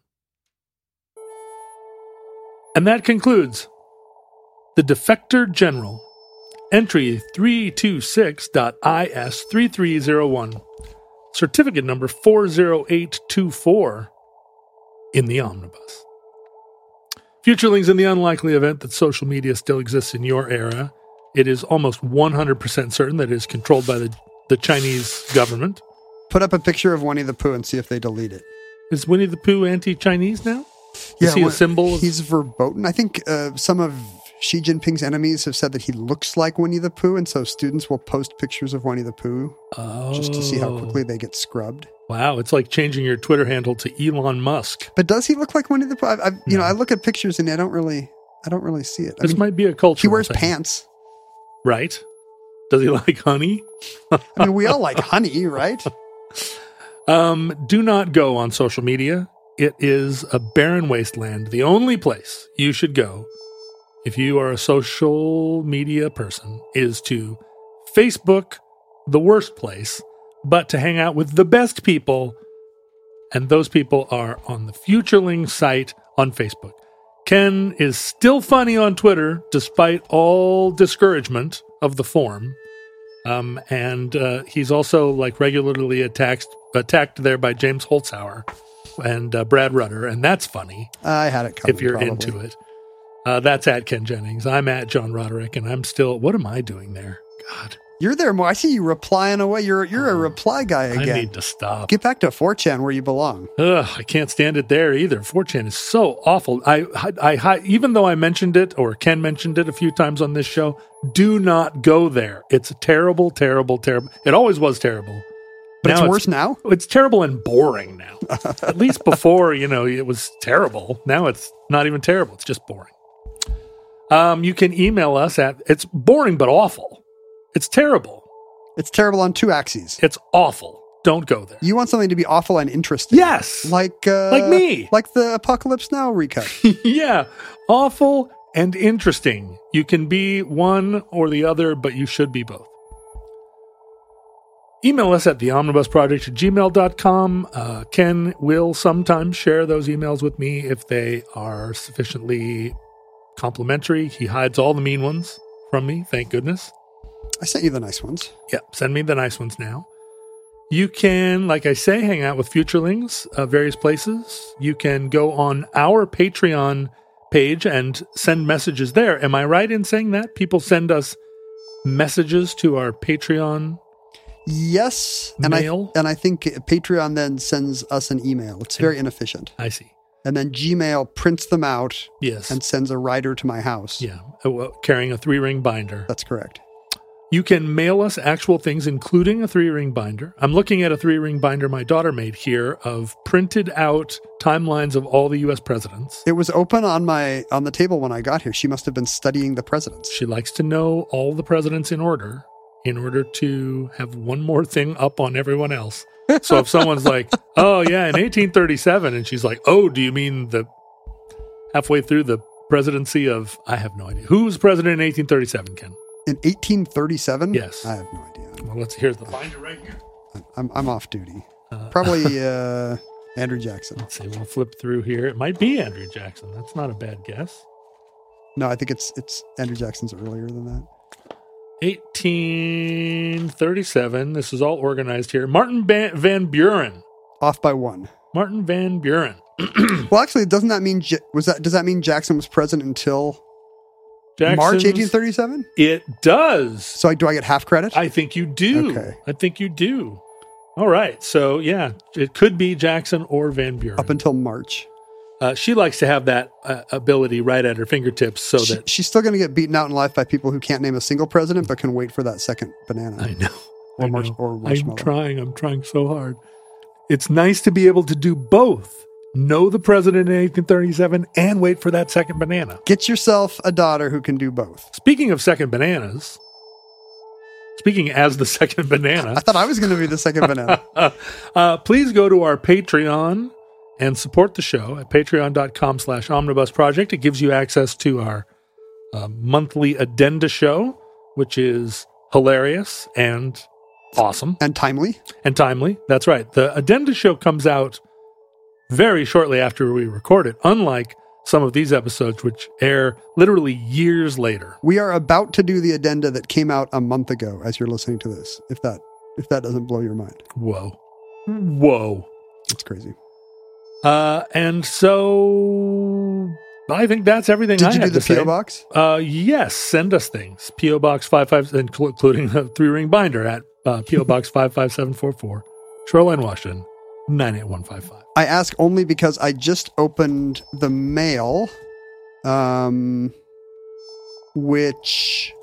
And that concludes the Defector General, Entry three two six dot I S three three zero one. Certificate number four zero eight two four in the omnibus. Futurelings, in the unlikely event that social media still exists in your era, it is almost one hundred percent certain that it is controlled by the, the Chinese government. Put up a picture of Winnie the Pooh and see if they delete it. Is Winnie the Pooh anti-Chinese now? Is he well, a symbol? Of- he's verboten. I think uh, some of Xi Jinping's enemies have said that he looks like Winnie the Pooh, and so students will post pictures of Winnie the Pooh oh. just to see how quickly they get scrubbed. Wow, it's like changing your Twitter handle to Elon Musk. But does he look like Winnie the Pooh? I, I, you no. know, I look at pictures and I don't really, I don't really see it. I this mean, might be a culture. He wears thing. pants, right? Does he like honey? I mean, we all like honey, right? Um, do not go on social media. It is a barren wasteland. The only place you should go if you are a social media person is to Facebook, the worst place, but to hang out with the best people. And those people are on the Futureling site on Facebook. Ken is still funny on Twitter, despite all discouragement of the form. Um, and uh, he's also like regularly attacked attacked there by James Holzhauer and uh, Brad Rutter, and that's funny. I had it coming, if you're probably. into it. Uh, that's at Ken Jennings. I'm at John Roderick, and I'm still. What am I doing there? God, you're there more. I see you replying away. You're you're a reply guy again. I need to stop. Get back to four chan where you belong. Ugh, I can't stand it there either. four chan is so awful. I, I, I, even though I mentioned it, or Ken mentioned it a few times on this show, do not go there. It's terrible, terrible, terrible. It always was terrible. But now it's worse now? It's terrible and boring now. At least before, you know, it was terrible. Now it's not even terrible. It's just boring. Um, you can email us at, it's boring but awful. It's terrible. It's terrible on two axes. It's awful. Don't go there. You want something to be awful and interesting. Yes. Like uh, like me. Like the Apocalypse Now recut. Yeah. Awful and interesting. You can be one or the other, but you should be both. Email us at the omnibus project at gmail dot com. Uh, Ken will sometimes share those emails with me if they are sufficiently complimentary. He hides all the mean ones from me, thank goodness. I sent you the nice ones. Yeah, send me the nice ones now. You can, like I say, hang out with Futurelings, uh, various places. You can go on our Patreon page and send messages there. Am I right in saying that? People send us messages to our Patreon Yes, and mail? I and I think Patreon then sends us an email. It's very inefficient. I see. And then Gmail prints them out. Yes. And sends a rider to my house. Yeah, uh, carrying a three-ring binder. That's correct. You can mail us actual things, including a three-ring binder. I'm looking at a three-ring binder my daughter made here of printed out timelines of all the U S presidents. It was open on my on the table when I got here. She must have been studying the presidents. She likes to know all the presidents in order in order to have one more thing up on everyone else. So if someone's like, oh, yeah, in eighteen thirty-seven, and she's like, oh, do you mean the halfway through the presidency of, I have no idea. Who was president in eighteen thirty-seven, Ken? In eighteen thirty-seven? Yes. I have no idea. Well, let's here's the binder right here. I'm I'm off duty. Uh, Probably uh, Andrew Jackson. Let's see. We'll flip through here. It might be Andrew Jackson. That's not a bad guess. No, I think it's it's Andrew Jackson's earlier than that. eighteen thirty-seven. This is all organized here. Martin Van, Van Buren. Off by one. Martin Van Buren. Well, actually, doesn't that mean was that does that mean Jackson was president until Jackson's, March eighteen thirty-seven? It does. So do I get half credit? I think you do. Okay. I think you do. All right. So, yeah, it could be Jackson or Van Buren. Up until March. Uh, she likes to have that uh, ability right at her fingertips so she, that... She's still going to get beaten out in life by people who can't name a single president but can wait for that second banana. I know. Or, I marsh, know. or marshmallow. I'm trying. I'm trying so hard. It's nice to be able to do both. Know the president in eighteen thirty-seven and wait for that second banana. Get yourself a daughter who can do both. Speaking of second bananas, speaking as the second banana. I thought I was going to be the second banana. uh, please go to our Patreon and support the show at patreon.com slash omnibus project. It gives you access to our uh, monthly addenda show, which is hilarious and awesome. And timely. And timely. That's right. The addenda show comes out very shortly after we record it, unlike some of these episodes, which air literally years later. We are about to do the addenda that came out a month ago as you're listening to this, if that if that doesn't blow your mind. Whoa. Whoa. It's crazy. Uh, and so I think that's everything Did I you had do the to say. P O box? Uh, yes, send us things. P O Box five five, including the three-ring binder at uh, P O Box five five seven four four, Shoreline, Washington, nine eight one five five. I ask only because I just opened the mail, um, which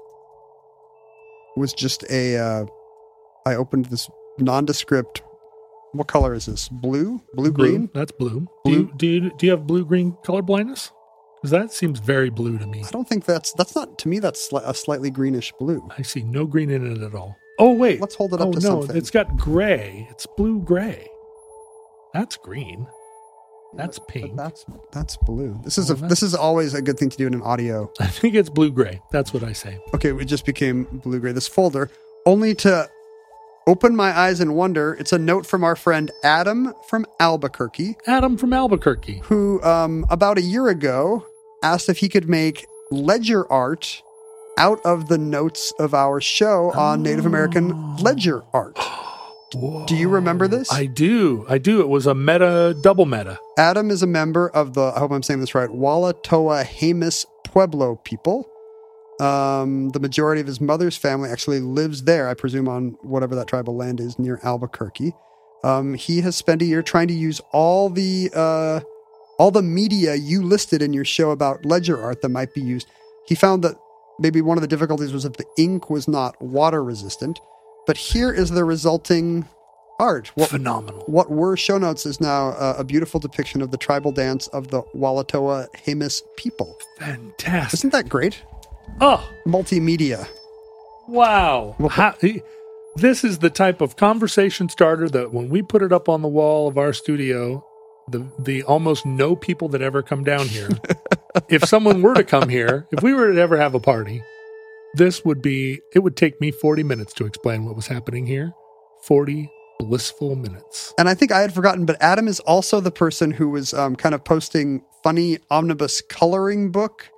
was just a, uh, I opened this nondescript, what color is this? Blue? Blue, green? That's blue. Blue. Do you, do you, do you have blue-green color blindness? Because that seems very blue to me. I don't think that's, that's not, to me, that's sli- a slightly greenish blue. I see no green in it at all. Oh, wait. Let's hold it up oh, to no, something. it's got gray. It's blue-gray. That's green. That's pink. But that's, that's blue. This is Oh, a, that's- this is always a good thing to do in an audio. I think it's blue-gray. That's what I say. Okay, it just became blue-gray. This folder, only to open my eyes and wonder, it's a note from our friend Adam from Albuquerque, Adam from Albuquerque. who um, about a year ago asked if he could make ledger art out of the notes of our show on Native American ledger art. Do you remember this? I do. I do. It was a meta, double meta. Adam is a member of the, I hope I'm saying this right, Walatoa Jemez Pueblo people. Um, the majority of his mother's family actually lives there, I presume on whatever that tribal land is near Albuquerque. Um, he has spent a year trying to use all the uh, all the media you listed in your show about ledger art that might be used. He found that maybe one of the difficulties was that the ink was not water resistant. But here is the resulting art. What, Phenomenal. What were show notes is now uh, a beautiful depiction of the tribal dance of the Walatoa Jemez people. Fantastic. Isn't that great? Oh, Multimedia. wow. How, this is the type of conversation starter that when we put it up on the wall of our studio, the, the almost no people that ever come down here, if someone were to come here, if we were to ever have a party, this would be, it would take me forty minutes to explain what was happening here. forty blissful minutes. And I think I had forgotten, but Adam is also the person who was um, kind of posting funny omnibus coloring book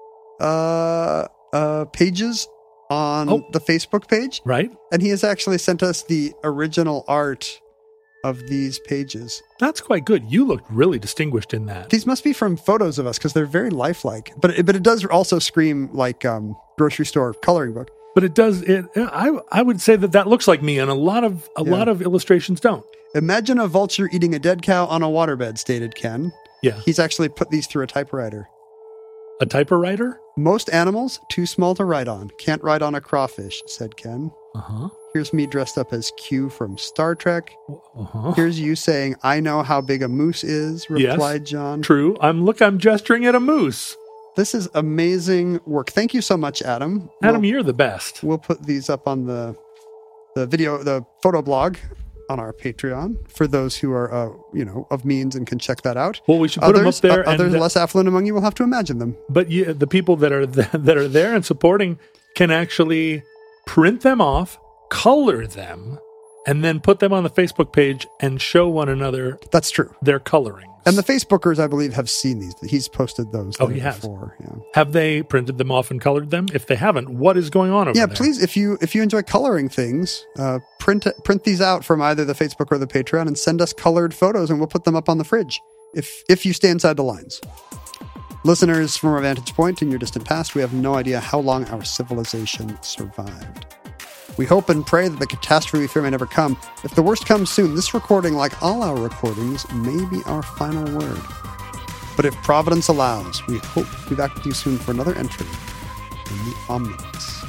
uh, uh, pages on Oh. the Facebook page. Right? And he has actually sent us the original art of these pages. That's quite good. You looked really distinguished in that. These must be from photos of us because they're very lifelike. But it, but it does also scream like um, grocery store coloring book. But it does, it, I I would say that that looks like me, and a lot of a Yeah. lot of illustrations don't. Imagine a vulture eating a dead cow on a waterbed, stated Ken. Yeah. He's actually put these through a typewriter. A typewriter? Most animals, too small to ride on. Can't ride on a crawfish, said Ken. Uh-huh. Here's me dressed up as Q from Star Trek. Uh-huh. Here's you saying, I know how big a moose is, replied Yes. John. True. I'm look, I'm gesturing at a moose. This is amazing work. Thank you so much, Adam. Adam, We'll, you're the best. we'll put these up on the the video, the photo blog on our Patreon for those who are, uh, you know, of means and can check that out. Well, we should put Others, them up there. uh, others and, uh, less affluent among you will have to imagine them. but you, the people that are th- that are there and supporting can actually print them off, color them, and then put them on the Facebook page and show one another That's true. their colorings. And the Facebookers, I believe, have seen these. He's posted those Oh, there he has. before. Yeah. Have they printed them off and colored them? If they haven't, what is going on over Yeah, there? please, if you if you enjoy coloring things, uh, print print these out from either the Facebook or the Patreon and send us colored photos, and we'll put them up on the fridge if if you stay inside the lines. Listeners, from our vantage point in your distant past, we have no idea how long our civilization survived. We hope and pray that the catastrophe we fear may never come. If the worst comes soon, this recording, like all our recordings, may be our final word. But if Providence allows, we hope to be back with you soon for another entry in the Omnibus.